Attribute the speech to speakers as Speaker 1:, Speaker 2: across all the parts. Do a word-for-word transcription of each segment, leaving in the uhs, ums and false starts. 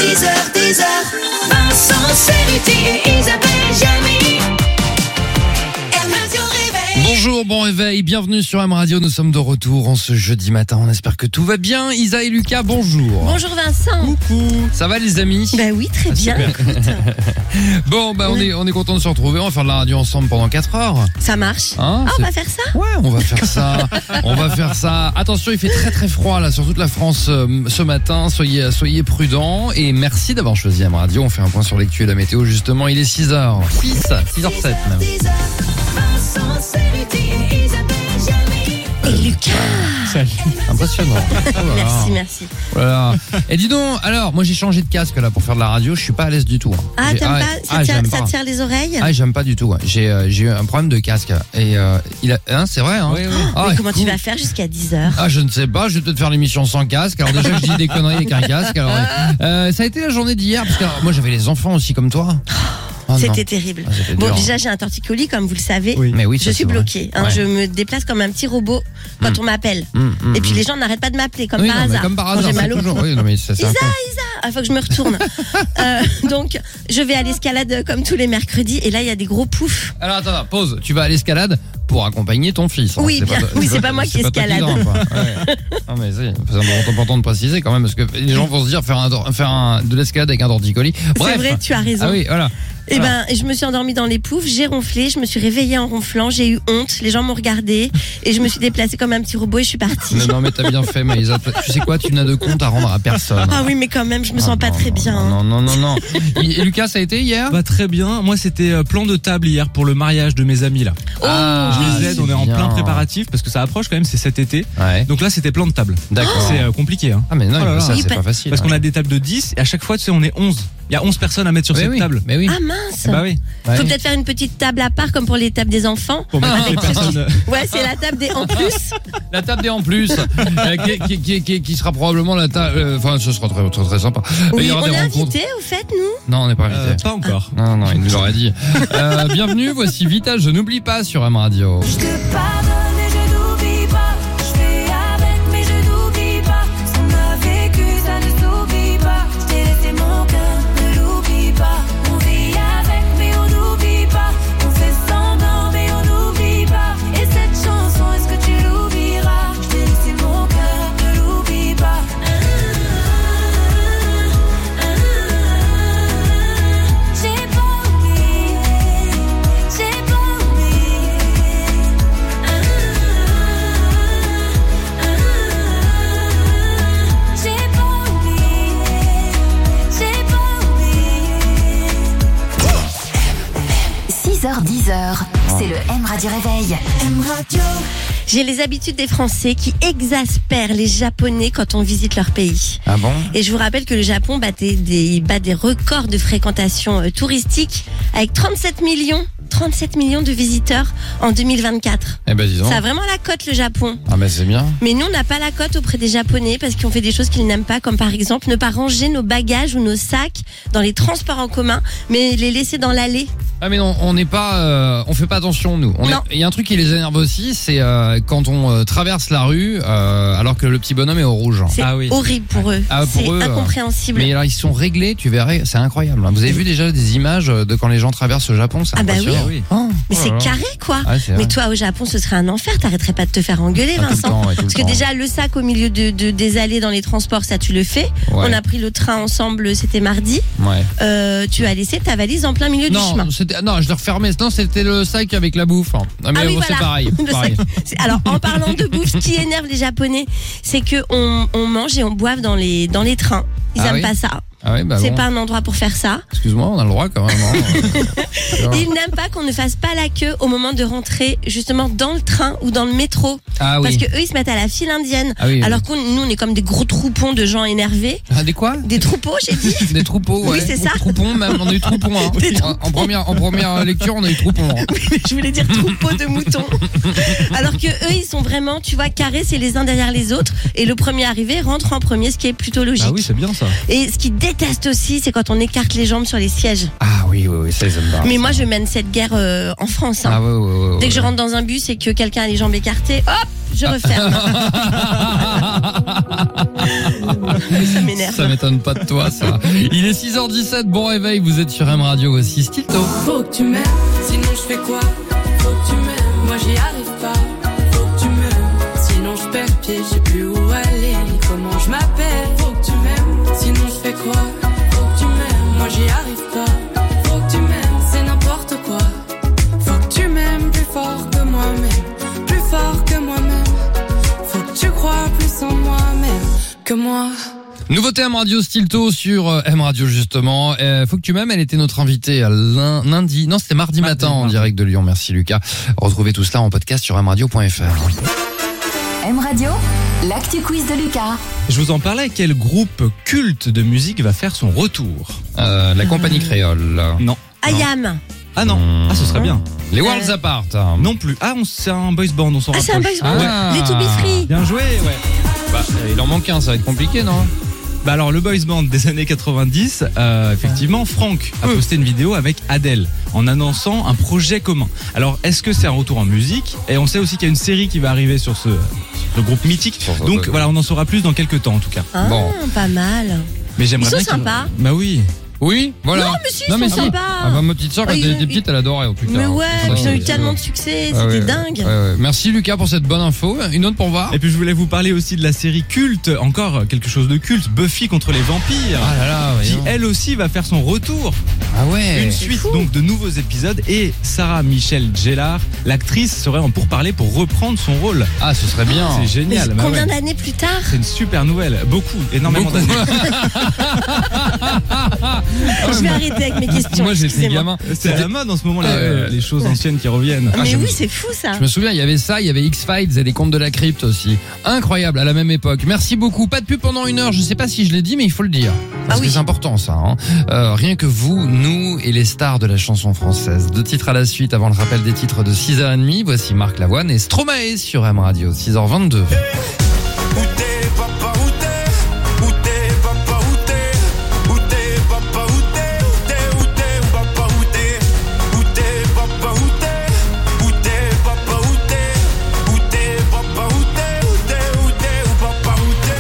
Speaker 1: dix heures, dix heures, Vincent Cerruti et Isabelle Jamie. M Radio Réveil.
Speaker 2: Bonjour, bon réveil, bienvenue sur M Radio, nous sommes de retour en ce jeudi matin, on espère que tout va bien. Isa et Lucas, bonjour.
Speaker 3: Bonjour Vincent.
Speaker 2: Coucou. Ça va les amis?
Speaker 3: Bah oui, très
Speaker 2: Ah,
Speaker 3: bien.
Speaker 2: Bon, bah on est, on est content de se retrouver, on va faire de la radio ensemble pendant quatre heures.
Speaker 3: Ça marche.
Speaker 2: Hein,
Speaker 3: ah,
Speaker 2: c'est-
Speaker 3: on va faire ça?
Speaker 2: Ouais, on va faire ça. On va faire ça. Attention, il fait très très froid là sur toute la France euh, ce matin. Soyez soyez prudents et merci d'avoir choisi M Radio. On fait un point sur l'actu et la météo justement. Il est six heures six, six heures sept même.
Speaker 1: dix heures, Vincent Cerruti et Isabelle Jamie.
Speaker 3: Et Lucas.
Speaker 2: Impressionnant. Oh là là.
Speaker 3: Merci, merci.
Speaker 2: Voilà. Et dis donc, alors, moi j'ai changé de casque là pour faire de la radio. Je suis pas à l'aise du tout. hein.
Speaker 3: Ah,
Speaker 2: J'ai-
Speaker 3: t'aimes pas? Ça,
Speaker 2: ah,
Speaker 3: tire,
Speaker 2: j'aime
Speaker 3: ça
Speaker 2: pas.
Speaker 3: tire les oreilles?
Speaker 2: Ah, j'aime pas du tout. ouais. J'ai euh, j'ai eu un problème de casque et euh, il a, hein, c'est vrai. Hein.
Speaker 4: Oui, oui.
Speaker 2: Ah,
Speaker 3: Mais comment
Speaker 2: écoute.
Speaker 3: tu vas faire jusqu'à dix heures?
Speaker 2: Ah, je ne sais pas, je vais peut-être faire l'émission sans casque. Alors déjà, je dis des conneries avec un casque. Alors, euh, ça a été la journée d'hier, parce que alors, moi j'avais les enfants aussi comme toi. Oh, non.
Speaker 3: C'était terrible.
Speaker 2: Ah, c'était
Speaker 3: Bon,
Speaker 2: dur.
Speaker 3: déjà, j'ai un torticolis, comme vous le savez.
Speaker 4: Oui.
Speaker 2: Mais oui,
Speaker 3: Je
Speaker 2: ça,
Speaker 3: suis
Speaker 2: c'est vrai.
Speaker 3: bloquée. Hein,
Speaker 2: Ouais.
Speaker 3: Je me déplace comme un petit robot quand
Speaker 2: Mm.
Speaker 3: on m'appelle.
Speaker 2: Hum, hum,
Speaker 3: Et puis
Speaker 2: hum.
Speaker 3: les gens n'arrêtent pas de m'appeler, comme
Speaker 2: Oui,
Speaker 3: par
Speaker 2: non, mais
Speaker 3: hasard.
Speaker 2: comme par
Speaker 3: Quand
Speaker 2: hasard,
Speaker 3: j'ai
Speaker 2: c'est
Speaker 3: mal au
Speaker 2: toujours.
Speaker 3: cou.
Speaker 2: Oui, non, mais c'est c'est
Speaker 3: Isa,
Speaker 2: incroyable.
Speaker 3: Ah, faut que je me retourne. euh, donc, je vais à l'escalade comme tous les mercredis. Et là, il y a des gros poufs.
Speaker 2: Alors attends, attends, pause. Tu vas à l'escalade pour accompagner ton fils. hein.
Speaker 3: Oui,
Speaker 2: C'est
Speaker 3: bien.
Speaker 2: toi-
Speaker 3: Oui, c'est pas moi qui
Speaker 2: toi
Speaker 3: escalade.
Speaker 2: grimpes, quoi. Ouais. Non mais c'est c'est important de préciser quand même parce que les gens vont se dire faire un faire un, de l'escalade avec un torticolis. Bref.
Speaker 3: C'est vrai, tu as raison.
Speaker 2: Ah oui, voilà.
Speaker 3: Et ben, je me suis endormie dans les poufs, j'ai ronflé, je me suis réveillée en ronflant, j'ai eu honte, les gens m'ont regardé et je me suis déplacée comme un petit robot et je suis partie.
Speaker 2: Non, non mais t'as bien fait, Maïsa. Tu sais quoi, tu n'as de compte à rendre à personne.
Speaker 3: Ah oui, mais quand même, je me sens
Speaker 2: Ah,
Speaker 3: pas
Speaker 2: non,
Speaker 3: très
Speaker 2: non,
Speaker 3: bien. hein.
Speaker 2: Non, non, non, non. Et Lucas, ça a été hier?
Speaker 4: Bah très bien, moi c'était euh, plan de table hier pour le mariage de mes amis là.
Speaker 2: Ah,
Speaker 4: Je les aide,
Speaker 2: c'est
Speaker 4: on est en
Speaker 2: bien.
Speaker 4: plein préparatif parce que ça approche quand même, c'est cet été.
Speaker 2: Ouais.
Speaker 4: Donc là c'était plan de table.
Speaker 2: D'accord.
Speaker 4: C'est euh, compliqué hein.
Speaker 2: Ah mais non,
Speaker 4: Oh là là.
Speaker 2: ça
Speaker 3: Oui,
Speaker 2: c'est
Speaker 3: pa-
Speaker 2: pas facile.
Speaker 4: Parce
Speaker 2: hein.
Speaker 4: qu'on a des tables de dix et à chaque fois tu sais on est onze. Il y a onze personnes à mettre sur
Speaker 2: Mais
Speaker 4: cette
Speaker 2: oui,
Speaker 4: table.
Speaker 2: Mais oui.
Speaker 3: Ah mince.
Speaker 4: Eh bah oui.
Speaker 2: Ouais.
Speaker 3: Faut peut-être faire une petite table à part comme pour les tables des enfants.
Speaker 4: Pour mettre toutes les personnes. euh,
Speaker 3: Ouais, c'est la table des en plus.
Speaker 2: La table des en plus, euh, qui, qui, qui, qui, qui sera probablement la table. euh, Enfin, ce sera très, très, très sympa. Il
Speaker 3: Oui,
Speaker 2: y aura
Speaker 3: on
Speaker 2: des
Speaker 3: est
Speaker 2: rencontres.
Speaker 3: invités au fait, nous.
Speaker 2: Non, on n'est pas invité.
Speaker 4: euh, pas encore.
Speaker 2: Non, non, il nous l'aurait dit. Euh, bienvenue, voici Vital, je n'oublie pas sur M Radio.
Speaker 1: Je te pardonne et je n'oublie pas. Je fais avec mais je n'oublie pas. Ce qu'on a vécu, ça ne s'oublie pas. Je t'ai laissé mon cœur, ne l'oublie pas. On vit avec mais on n'oublie pas. On fait semblant mais on n'oublie pas. Et cette chanson, est-ce que tu l'oublieras? Je t'ai laissé mon cœur, ne l'oublie pas. J'ai pas oublié, j'ai pas oublié. J'ai pas oublié, j'ai pas oublié.
Speaker 5: six heures dix heures, c'est le M Radio Réveil.
Speaker 1: M Radio.
Speaker 3: J'ai les habitudes des Français qui exaspèrent les Japonais quand on visite leur pays.
Speaker 2: Ah bon?
Speaker 3: Et je vous rappelle que le Japon battait des, il bat des records de fréquentation euh, touristique avec trente-sept millions, trente-sept millions de visiteurs en deux mille vingt-quatre.
Speaker 2: Eh ben, dis donc.
Speaker 3: Ça a vraiment la cote, le Japon.
Speaker 2: Ah ben, c'est bien.
Speaker 3: Mais nous, on n'a pas la cote auprès des Japonais parce qu'ils ont fait des choses qu'ils n'aiment pas, comme par exemple ne pas ranger nos bagages ou nos sacs dans les transports en commun, mais les laisser dans l'allée.
Speaker 2: Ah mais non, on n'est pas, euh, on fait pas attention nous. On est-
Speaker 3: Non.
Speaker 2: Il y a un truc qui les énerve aussi, c'est euh, quand on euh, traverse la rue euh, alors que le petit bonhomme est au rouge.
Speaker 3: C'est
Speaker 4: Ah oui.
Speaker 3: horrible pour eux.
Speaker 2: Ah, pour
Speaker 3: c'est
Speaker 2: eux, euh,
Speaker 3: incompréhensible.
Speaker 2: Mais alors ils sont réglés, tu verrais, c'est incroyable. hein. Vous avez vu déjà des images de quand les gens traversent le Japon, c'est
Speaker 3: Ah bah
Speaker 2: impressionnant.
Speaker 4: oui.
Speaker 2: Oh,
Speaker 3: Mais
Speaker 2: oh
Speaker 3: c'est
Speaker 2: là là.
Speaker 3: carré, quoi.
Speaker 2: Ouais, c'est
Speaker 3: Mais
Speaker 2: vrai.
Speaker 3: toi, au Japon, ce serait un enfer. T'arrêterais pas de te faire engueuler,
Speaker 2: Ah, tout le
Speaker 3: Vincent.
Speaker 2: temps, ouais, tout le
Speaker 3: Parce que
Speaker 2: temps.
Speaker 3: déjà, le sac au milieu de, de- des allées dans les transports, ça, tu le fais.
Speaker 2: Ouais.
Speaker 3: On a pris le train ensemble, c'était mardi.
Speaker 2: Ouais.
Speaker 3: Euh, tu as laissé ta valise en plein milieu du chemin.
Speaker 2: Non, c'était, non, je l'ai refermé. Non, c'était le sac avec la bouffe. hein. Ah, mais
Speaker 3: Ah oui,
Speaker 2: bon, c'est
Speaker 3: voilà.
Speaker 2: pareil.
Speaker 3: Le
Speaker 2: pareil.
Speaker 3: sac. C'est- Alors, en parlant de bouffe, ce qui énerve les Japonais, c'est que on, on mange et on boive dans les, dans les trains. Ils
Speaker 2: Ah
Speaker 3: aiment
Speaker 2: oui
Speaker 3: pas ça.
Speaker 2: Ah oui, bah
Speaker 3: C'est
Speaker 2: bon.
Speaker 3: pas un endroit pour faire ça.
Speaker 2: Excuse-moi, on a le droit quand même. hein.
Speaker 3: Ils n'aiment pas qu'on ne fasse pas la queue au moment de rentrer justement dans le train ou dans le métro.
Speaker 2: Ah
Speaker 3: Parce
Speaker 2: oui.
Speaker 3: que eux, ils se mettent à la file indienne.
Speaker 2: Ah oui,
Speaker 3: alors que nous, on est comme des gros troupons de gens énervés.
Speaker 2: Ah, des quoi?
Speaker 3: Des troupeaux, j'ai dit.
Speaker 2: Des troupeaux, ouais.
Speaker 3: Oui, c'est ça.
Speaker 2: Troupons, même, on a eu troupons. Hein.
Speaker 3: Des
Speaker 2: En, en première, en première lecture, on a eu troupons. hein.
Speaker 3: Je voulais dire troupeaux de moutons. Alors que eux, ils sont vraiment, tu vois, carrés, c'est les uns derrière les autres. Et le premier arrivé rentre en premier, ce qui est plutôt logique.
Speaker 4: Ah oui, c'est bien ça.
Speaker 3: Et ce qu'ils détestent aussi, c'est quand on écarte les jambes sur les sièges.
Speaker 2: Ah oui, oui, oui, ça, ils aiment pas.
Speaker 3: Mais moi, je mène cette guerre euh, en France. hein.
Speaker 2: Ah ouais, ouais, ouais, ouais.
Speaker 3: Dès que je rentre dans un bus et que quelqu'un a les jambes écartées, hop, je referme. Ça m'énerve.
Speaker 2: Ça m'étonne pas de toi, ça. Il est six heures dix-sept, bon réveil, vous êtes sur M Radio, voici Stilto.
Speaker 6: Faut que tu m'aimes, sinon je fais quoi? Faut que tu m'aimes, moi j'y arrive pas. Faut que tu m'aimes, sinon je perds pied, je sais plus où aller, ni comment je m'appelle. Faut que tu m'aimes, sinon je fais quoi? Faut que tu m'aimes, moi j'y arrive pas. Faut que tu m'aimes, c'est n'importe quoi. Faut que tu m'aimes plus fort que moi-même, plus fort que moi-même. Faut que tu crois plus en moi-même que moi.
Speaker 2: Nouveauté M Radio Stilto sur euh, M Radio justement. Euh, faut que tu m'aimes, elle était notre invitée à lin- lundi, non c'était mardi, mardi matin en mardi. Direct de Lyon. Merci Lucas. Retrouvez tout cela en podcast sur m radio point f r.
Speaker 5: M Radio, l'actu quiz de Lucas.
Speaker 4: Je vous en parlais, quel groupe culte de musique va faire son retour?
Speaker 2: Euh, la compagnie créole.
Speaker 4: Non.
Speaker 3: Ayam.
Speaker 4: Ah non, ah ce serait bien.
Speaker 2: Les Worlds Apart.
Speaker 4: Non plus. Ah on, c'est un boys band, on s'en
Speaker 3: Ah,
Speaker 4: rapproche.
Speaker 3: c'est un boys band.
Speaker 2: Ah.
Speaker 3: Les To Be Free.
Speaker 4: Bien joué, ouais.
Speaker 2: Bah, il en manque un, ça va être compliqué, non?
Speaker 4: Bah alors le boys band des années quatre-vingt-dix, euh, effectivement, Franck a posté une vidéo avec Adèle en annonçant un projet commun. Alors est-ce que c'est un retour en musique? Et on sait aussi qu'il y a une série qui va arriver sur ce, sur ce groupe mythique. Donc
Speaker 2: ouais.
Speaker 4: Voilà, on en saura plus dans quelques temps en tout cas.
Speaker 3: Ah,
Speaker 2: Bon.
Speaker 3: pas mal.
Speaker 4: Mais j'aimerais
Speaker 3: Ils sont
Speaker 4: bien qu'il-
Speaker 3: sympas.
Speaker 4: Bah oui.
Speaker 2: Oui, voilà.
Speaker 3: Non, mais si, ils sont
Speaker 2: si.
Speaker 3: sympas.
Speaker 2: Ah bah, ma petite soeur, quand
Speaker 3: Oh,
Speaker 2: elle
Speaker 3: ils-
Speaker 2: était petite, elle adorait. Oh, putain.
Speaker 3: Mais ouais,
Speaker 2: Ça,
Speaker 3: ils ont eu
Speaker 2: c'est-
Speaker 3: tellement de succès,
Speaker 2: Ah
Speaker 3: c'était
Speaker 2: ouais,
Speaker 3: dingue.
Speaker 2: ouais, ouais. Merci Lucas pour cette bonne info. Une autre pour voir.
Speaker 4: Et puis je voulais vous parler aussi de la série culte, encore quelque chose de culte, Buffy contre les vampires.
Speaker 2: Ah là là,
Speaker 4: Qui
Speaker 2: voyons.
Speaker 4: elle aussi va faire son retour.
Speaker 2: Ah ouais.
Speaker 4: Une suite
Speaker 3: fou.
Speaker 4: donc de nouveaux épisodes et Sarah Michelle Gellar, l'actrice, serait en pourparlers pour reprendre son rôle.
Speaker 2: Ah, ce serait bien.
Speaker 4: C'est
Speaker 3: Mais
Speaker 4: génial. bah
Speaker 3: combien
Speaker 4: ouais.
Speaker 3: d'années plus tard?
Speaker 4: C'est une super nouvelle. Beaucoup, énormément
Speaker 2: Beaucoup.
Speaker 4: d'années.
Speaker 3: Je vais arrêter avec mes questions.
Speaker 2: Moi, j'étais
Speaker 3: excusez-moi.
Speaker 2: gamin.
Speaker 4: C'est à la mode en ce moment, les,
Speaker 2: Ah ouais.
Speaker 4: les choses anciennes qui reviennent.
Speaker 3: Mais
Speaker 2: je me-
Speaker 3: oui, c'est fou ça.
Speaker 2: Je me souviens, il y avait ça, il y avait X-Files et les contes de la crypte aussi. Incroyable, à la même époque. Merci beaucoup. Pas de pub pendant une heure. Je sais pas si je l'ai dit, mais il faut le dire. Parce
Speaker 3: Ah oui.
Speaker 2: que c'est important, ça. Hein. Euh, rien que vous, nous et les stars de la chanson française. Deux titres à la suite avant le rappel des titres de six heures trente. Voici Marc Lavoine et Stromae sur M Radio, six heures vingt-deux.
Speaker 7: Où t'es, papa, où t'es? Où t'es, papa, où t'es? Où t'es, papa, où t'es? Où t'es, où t'es, où papa, où t'es? Où t'es, papa, où t'es? Où t'es, papa, où t'es? Où t'es, papa, où t'es? Où t'es, où t'es, où papa, où t'es?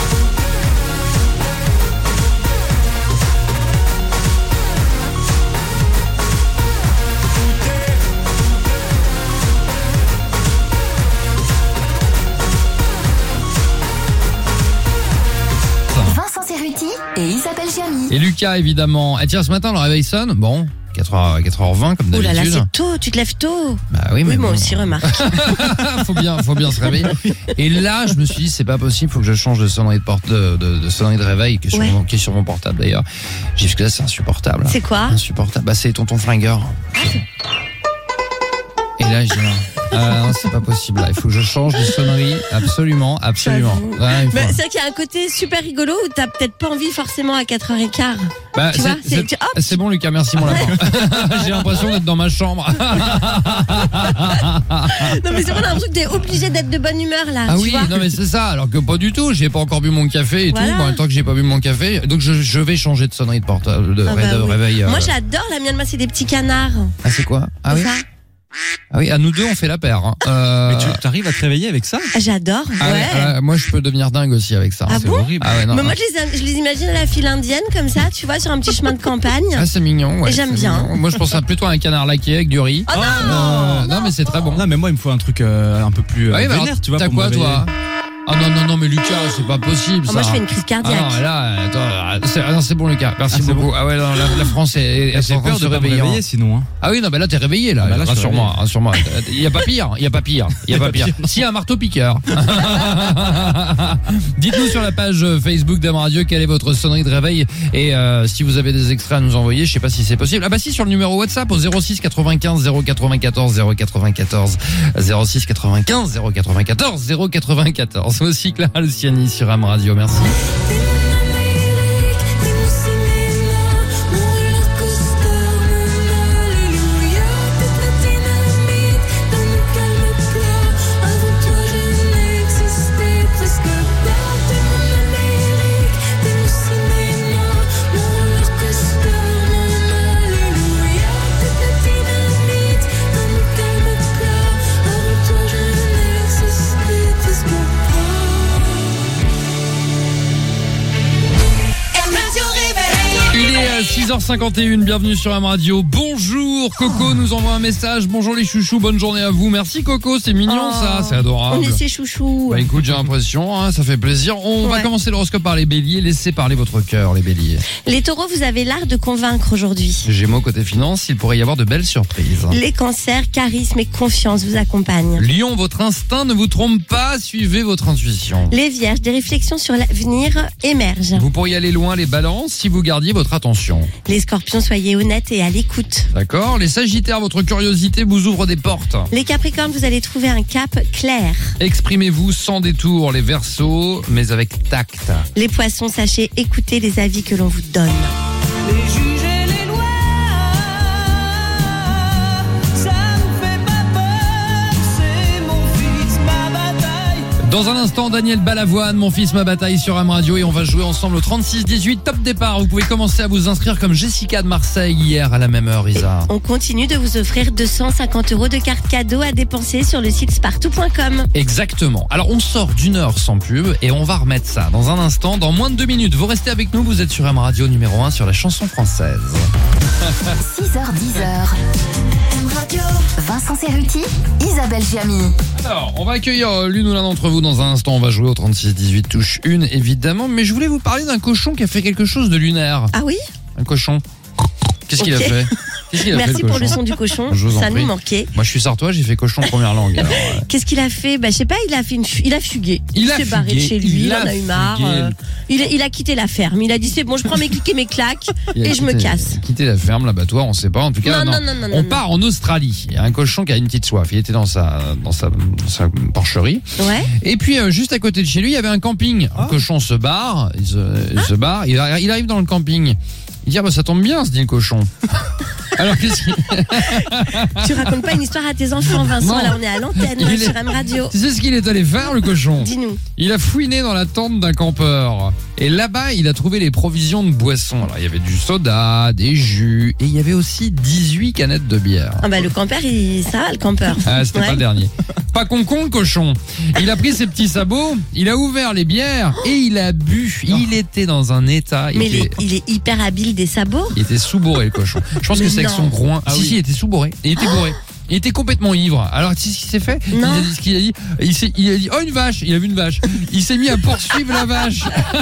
Speaker 5: Vincent Cerruti et Isabelle Gianni.
Speaker 2: Et Lucas, évidemment. Et tiens, ce matin, le réveil sonne. Bon, quatre heures, quatre heures vingt, comme
Speaker 3: Oh là là,
Speaker 2: d'habitude.
Speaker 3: c'est tôt, tu te lèves tôt.
Speaker 2: Bah oui, mais
Speaker 3: Oui, moi
Speaker 2: bon.
Speaker 3: aussi, remarque.
Speaker 2: faut bien, faut bien se réveiller. Et là, je me suis dit, c'est pas possible, faut que je change de sonnerie de porte, de, de, de sonnerie de réveil, qui est, sur
Speaker 3: Ouais.
Speaker 2: mon, qui est sur mon portable d'ailleurs. J'ai dit, parce que là, c'est insupportable.
Speaker 3: C'est quoi?
Speaker 2: Insupportable. Bah, c'est Tonton Flingueur. Et là, je dis, non, ah, non, c'est pas possible. Là. Il faut que je change de sonnerie, absolument, absolument.
Speaker 3: J'avoue.
Speaker 2: Ouais, il faut-
Speaker 3: Mais c'est vrai qu'il y a un côté super rigolo où t'as peut-être pas envie forcément à quatre heures quinze.
Speaker 2: Bah,
Speaker 3: tu
Speaker 2: c'est-
Speaker 3: vois, c'est-
Speaker 2: c'est
Speaker 3: tu- hop.
Speaker 2: c'est bon, Lucas, merci mon lapin. J'ai l'impression d'être dans ma chambre.
Speaker 3: Non mais c'est vrai, on a l'impression que t'es obligé d'être de bonne humeur là.
Speaker 2: Ah
Speaker 3: tu
Speaker 2: oui,
Speaker 3: vois.
Speaker 2: non mais c'est ça, alors que pas du tout, j'ai pas encore bu mon café et
Speaker 3: Voilà.
Speaker 2: tout, bon, en même temps que j'ai pas bu mon café, donc je, je vais changer de sonnerie de portable, de,
Speaker 3: Ah
Speaker 2: ré-
Speaker 3: bah
Speaker 2: de
Speaker 3: oui.
Speaker 2: réveil. euh.
Speaker 3: Moi j'adore la mienne, moi c'est des petits canards.
Speaker 2: Ah c'est quoi? Ah oui,
Speaker 3: Ça,
Speaker 2: ah oui, à nous deux on fait la paire. Hein. Euh,
Speaker 4: Mais tu arrives à te réveiller avec ça?
Speaker 3: j'adore.
Speaker 2: ah ouais,
Speaker 3: ouais.
Speaker 2: ah, moi je peux devenir dingue aussi avec ça.
Speaker 3: Ah
Speaker 2: C'est
Speaker 3: bon
Speaker 2: horrible. Ah ouais, non,
Speaker 3: Mais moi
Speaker 2: non.
Speaker 3: je les, je les imagine à la file indienne comme ça, tu vois, sur un petit chemin de campagne.
Speaker 2: Ah c'est mignon, ouais.
Speaker 3: Et j'aime
Speaker 2: c'est
Speaker 3: bien.
Speaker 2: mignon. Moi je pense à plutôt à un canard laqué avec du riz.
Speaker 3: Oh non,
Speaker 2: Euh, non mais c'est très bon.
Speaker 4: Non, mais moi, il me faut un truc euh, un peu plus euh,
Speaker 2: Ah oui, bah alors,
Speaker 4: vénère, tu vois.
Speaker 2: t'as
Speaker 4: pour me
Speaker 2: quoi
Speaker 4: réveiller.
Speaker 2: toi? Ah non, non, non, mais Lucas, c'est pas possible
Speaker 3: Oh,
Speaker 2: ça.
Speaker 3: moi je fais une crise
Speaker 2: Ah
Speaker 3: cardiaque.
Speaker 2: non, mais là, attends, c'est, ah non, c'est bon Lucas, merci
Speaker 4: Ah, c'est
Speaker 2: beaucoup.
Speaker 4: bon.
Speaker 2: Ah ouais, non, la, la France est, est, est
Speaker 4: J'ai
Speaker 2: en train
Speaker 4: peur de
Speaker 2: se
Speaker 4: pas me
Speaker 2: réveiller.
Speaker 4: réveiller sinon. Hein.
Speaker 2: Ah oui, non, mais là, t'es réveillé, là.
Speaker 4: Ah bah là, je suis
Speaker 2: rassure-moi, rassure-moi. Il y a pas pire, il y a pas pire, il y a pas pire. Si, un marteau piqueur. Dites-nous sur la page Facebook d'Am Radio quelle est votre sonnerie de réveil et euh, si vous avez des extraits à nous envoyer, je sais pas si c'est possible. Ah bah si, sur le numéro WhatsApp au zéro six quatre-vingt-quinze zéro quatre-vingt-quatorze zéro quatre-vingt-quatorze zéro six quatre-vingt-quinze zéro quatre-vingt-quatorze zéro quatre-vingt-quatorze. Aussi Clara Luciani sur Am Radio, merci. six heures cinquante et une, bienvenue sur M Radio. Bonjour, Coco nous envoie un message. Bonjour les chouchous, bonne journée à vous. Merci Coco, c'est mignon
Speaker 3: Oh,
Speaker 2: ça, c'est adorable.
Speaker 3: On est ses chouchous.
Speaker 2: Bah écoute, j'ai l'impression, hein, ça fait plaisir. On va
Speaker 3: Ouais.
Speaker 2: commencer l'horoscope par les béliers. Laissez parler votre cœur, les béliers.
Speaker 3: Les taureaux, vous avez l'art de convaincre aujourd'hui.
Speaker 2: Gémeaux, côté finance, il pourrait y avoir de belles surprises.
Speaker 3: Les cancers, charisme et confiance vous accompagnent.
Speaker 2: Lion, votre instinct ne vous trompe pas, suivez votre intuition.
Speaker 3: Les vierges, des réflexions sur l'avenir émergent.
Speaker 2: Vous pourriez aller loin, les balances, si vous gardiez votre attention.
Speaker 3: Les scorpions, soyez honnêtes et à l'écoute.
Speaker 2: D'accord? Les sagittaires, votre curiosité vous ouvre des portes.
Speaker 3: Les capricornes, vous allez trouver un cap clair.
Speaker 2: Exprimez-vous sans détour, les verseaux, mais avec tact.
Speaker 3: Les poissons, sachez écouter les avis que l'on vous donne.
Speaker 6: Les juges et les lois, ça me fait pas peur, c'est mon fils, ma bataille.
Speaker 2: Dans un instant, Daniel Balavoine, mon fils, ma bataille sur M Radio, et on va jouer ensemble au trente-six dix-huit. Top départ, vous pouvez commencer à vous inscrire comme Jessica de Marseille hier à la même heure, Isa.
Speaker 3: On continue de vous offrir deux cent cinquante euros de cartes cadeaux à dépenser sur le site spartou point com.
Speaker 2: Exactement. Alors on sort d'une heure sans pub et on va remettre ça dans un instant, dans moins de deux minutes. Vous restez avec nous, vous êtes sur M Radio numéro un sur la chanson française.
Speaker 5: six heures dix. M Radio. Vincent Cerruti, Isabelle Giamy.
Speaker 2: Alors, on va accueillir euh, l'une ou l'un d'entre vous dans un instant. On va jouer au trente-six dix-huit touche une, évidemment. Mais je voulais vous parler d'un cochon qui a fait quelque chose de lunaire.
Speaker 3: Ah oui?
Speaker 2: Un cochon. Qu'est-ce qu'il a
Speaker 3: Ok.
Speaker 2: fait Qu'est-ce qu'il a fait,
Speaker 3: Merci
Speaker 2: le
Speaker 3: pour le
Speaker 2: cochon
Speaker 3: son du cochon,
Speaker 2: Je vous en
Speaker 3: ça
Speaker 2: prie.
Speaker 3: nous manquait.
Speaker 2: Moi, je suis sartois, j'ai fait cochon première langue. alors, euh,
Speaker 3: Qu'est-ce qu'il a fait? Bah, je sais pas, il a fait une fu- il a fugué.
Speaker 2: Il a
Speaker 3: s'est barré de
Speaker 2: fugué,
Speaker 3: chez lui,
Speaker 2: il
Speaker 3: il,
Speaker 2: a
Speaker 3: en a eu marre.
Speaker 2: fugué.
Speaker 3: euh, il, a, il a quitté la ferme. Il a dit c'est bon, je prends mes clics et mes claques
Speaker 2: il a
Speaker 3: et je me
Speaker 2: quitté-
Speaker 3: casse.
Speaker 2: Quitté la ferme, l'abattoir, on sait pas. En tout cas,
Speaker 3: Non, non, non, non,
Speaker 2: on
Speaker 3: non,
Speaker 2: part en Australie. Il y a un cochon qui a une petite soif. Il était dans sa, dans sa, dans sa porcherie.
Speaker 3: Ouais.
Speaker 2: Et puis, euh, juste à côté de chez lui, il y avait un camping. Le cochon se barre, il se, il se barre, il, arri- il arrive dans le camping. Il dit, ah bah, ça tombe bien, se dit le cochon. Alors, qu'est-ce qu'il...
Speaker 3: Tu racontes pas une histoire à tes enfants, Vincent.
Speaker 2: Non.
Speaker 3: Là, on est à l'antenne
Speaker 2: Il
Speaker 3: là,
Speaker 2: est-
Speaker 3: sur M Radio.
Speaker 2: Tu sais ce qu'il est allé faire, le cochon?
Speaker 3: Dis-nous.
Speaker 2: Il a fouiné dans la tente d'un campeur. Et là-bas, il a trouvé les provisions de boissons. Alors, il y avait du soda, des jus, et il y avait aussi dix-huit canettes de bière.
Speaker 3: Ah bah le campeur, il... ça va le campeur.
Speaker 2: Ah, c'était
Speaker 3: Ouais.
Speaker 2: pas le dernier. Pas con con le cochon. Il a pris ses petits sabots, il a ouvert les bières et il a bu. Il était dans un état. Il,
Speaker 3: Mais il
Speaker 2: était,
Speaker 3: est, il est hyper habile des sabots.
Speaker 2: il était sous-bourré le cochon. Je pense
Speaker 3: Mais
Speaker 2: que c'est avec
Speaker 3: non.
Speaker 2: son groin.
Speaker 4: Ah
Speaker 2: si,
Speaker 4: oui.
Speaker 2: si, il était sous-bourré. Il était bourré. Il était complètement ivre. Alors, tu sais ce qu'il s'est fait? Il
Speaker 3: Non.
Speaker 2: a dit ce qu'il a dit. Il, s'est- il a dit, oh, une vache. Il a vu une vache. Il s'est mis à poursuivre la vache.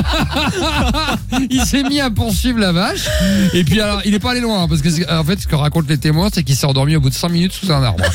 Speaker 2: Il s'est mis à poursuivre la vache. Et puis, alors, il est pas allé loin. hein, Parce que, c'est- en fait, ce que racontent les témoins, c'est qu'il s'est endormi au bout de cinq minutes sous un arbre.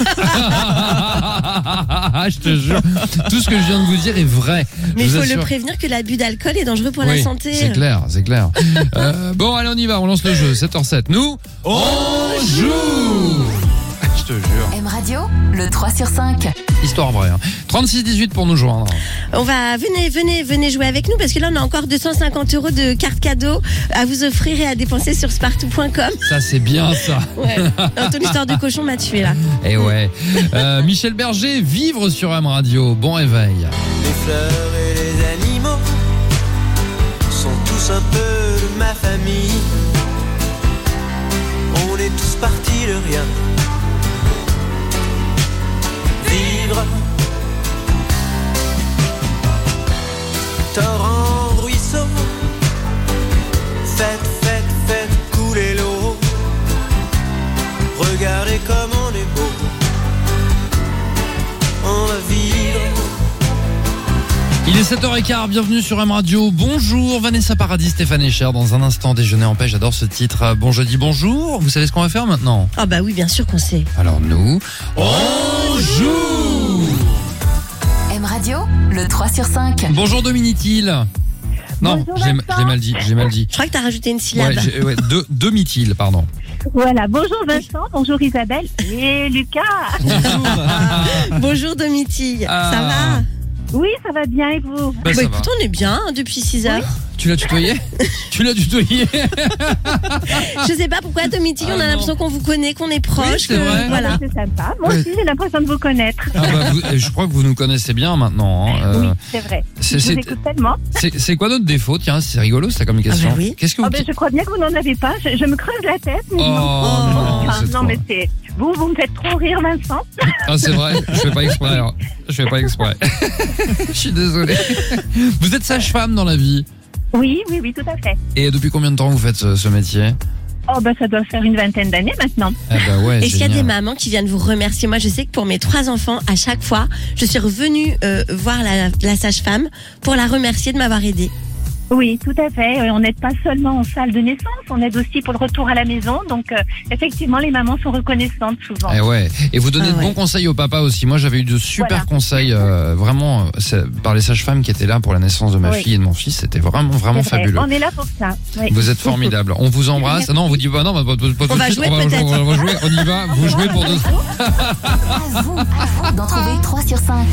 Speaker 2: Je te jure. Tout ce que je viens de vous dire est vrai.
Speaker 3: Mais
Speaker 2: Je
Speaker 3: il
Speaker 2: vous
Speaker 3: faut le
Speaker 2: assure.
Speaker 3: prévenir que l'abus d'alcool est dangereux pour
Speaker 2: Oui,
Speaker 3: la santé.
Speaker 2: c'est clair, c'est clair. Euh, bon, allez, on y va. On lance le jeu. sept heures sept. Nous, on joue. Je te jure.
Speaker 5: M Radio, le trois sur cinq.
Speaker 2: Histoire vraie. Hein. trente-six dix-huit pour nous joindre.
Speaker 3: On va, venez, venez, venez jouer avec nous parce que là, on a encore deux cent cinquante euros de cartes cadeaux à vous offrir et à dépenser sur spartou point com.
Speaker 2: Ça, c'est bien ça.
Speaker 3: Ouais. Non, ton histoire de cochon m'a tué là.
Speaker 2: Et ouais. Euh, Michel Berger, vivre sur M Radio. Bon réveil.
Speaker 8: Les fleurs et les animaux sont tous un peu de ma famille. On est tous partis de rien. Vivre, torrent, ruisseau, faites, faites, faites couler l'eau. Regardez comme on est beau. On va vivre.
Speaker 2: Il est sept heures quinze, bienvenue sur M Radio. Bonjour Vanessa Paradis, Stéphane Echer. Dans un instant, déjeuner en paix, j'adore ce titre. Bon jeudi, bonjour. Vous savez ce qu'on va faire maintenant?
Speaker 3: Ah bah oui, bien sûr qu'on sait.
Speaker 2: Alors nous, on joue.
Speaker 5: M Radio, le trois sur cinq.
Speaker 2: Bonjour Dominitil. Non,
Speaker 9: Bonjour,
Speaker 2: j'ai
Speaker 9: Vincent.
Speaker 2: j'ai mal dit, j'ai mal dit.
Speaker 3: Je crois que t'as rajouté une syllabe.
Speaker 2: Ouais, j'ai- ouais, deux, Domitil, pardon.
Speaker 9: Voilà, bonjour Vincent, bonjour Isabelle et Lucas.
Speaker 3: Bonjour Domitille.
Speaker 2: Ah.
Speaker 3: Ça va?
Speaker 9: Oui, ça va bien et vous?
Speaker 2: Bah,
Speaker 3: Bah
Speaker 2: ça
Speaker 3: écoute,
Speaker 2: va.
Speaker 3: on est bien hein, depuis six heures.
Speaker 2: Tu l'as tutoyé? Tu l'as tutoyé?
Speaker 3: Je sais pas pourquoi Domitille,
Speaker 2: Ah,
Speaker 3: on a
Speaker 2: non.
Speaker 3: l'impression qu'on vous connaît, qu'on est proche.
Speaker 2: Oui, c'est
Speaker 3: que-
Speaker 2: vrai.
Speaker 3: Voilà.
Speaker 9: C'est sympa. Moi
Speaker 2: Ouais.
Speaker 9: aussi, j'ai l'impression de vous connaître.
Speaker 2: Ah bah, vous- je crois que vous nous connaissez bien maintenant. hein. Euh,
Speaker 9: Oui, c'est vrai.
Speaker 2: c'est-
Speaker 9: Je vous
Speaker 2: c'est-
Speaker 9: écoute tellement.
Speaker 2: c'est c'est quoi notre défaut? Tiens, c'est rigolo ça comme question.
Speaker 3: bah oui.
Speaker 2: Qu'est-ce que vous...
Speaker 9: Oh, ben, je crois bien que vous n'en avez pas. Je, je me creuse la tête. Mais
Speaker 2: Oh,
Speaker 9: non.
Speaker 2: non,
Speaker 9: Enfin,
Speaker 2: c'est
Speaker 9: non,
Speaker 2: trop.
Speaker 9: mais c'est. Vous, vous me faites trop rire, Vincent.
Speaker 2: Ah c'est vrai, je fais pas exprès. alors. Je fais pas exprès. Je suis désolé. Vous êtes sage-femme dans la vie?
Speaker 9: Oui, oui, oui, tout à fait.
Speaker 2: Et depuis combien de temps vous faites ce, ce métier?
Speaker 9: Oh, bah, ça doit faire une vingtaine d'années maintenant.
Speaker 2: Eh bah ouais,
Speaker 3: Est-ce qu'il y a
Speaker 2: génial.
Speaker 3: des mamans qui viennent vous remercier? Moi, je sais que pour mes trois enfants, à chaque fois, je suis revenue euh, voir la, la sage-femme pour la remercier de m'avoir aidée.
Speaker 9: Oui, tout à fait. Euh, On n'aide pas seulement en salle de naissance, on aide aussi pour le retour à la maison. Donc, euh, effectivement, les mamans sont reconnaissantes souvent.
Speaker 2: Eh ouais. Et vous donnez
Speaker 3: Ah
Speaker 2: de
Speaker 3: ouais.
Speaker 2: bons conseils au papa aussi. Moi, j'avais eu de super
Speaker 9: Voilà.
Speaker 2: conseils, euh, vraiment, euh, c'est- par les sages-femmes qui étaient là pour la naissance de ma
Speaker 9: Oui.
Speaker 2: fille et de mon fils. C'était vraiment, vraiment
Speaker 9: C'est vrai.
Speaker 2: fabuleux.
Speaker 9: On est là pour ça. Oui.
Speaker 2: Vous êtes formidable. On vous embrasse. Non, on vous dit pas non, pas, pas, pas tout
Speaker 3: On
Speaker 2: de
Speaker 3: va
Speaker 2: suite.
Speaker 3: jouer
Speaker 2: on, va,
Speaker 3: peut-être.
Speaker 2: on va jouer. On y va. Vous jouez pour deux.
Speaker 5: À vous, à vous d'en trouver trois sur cinq.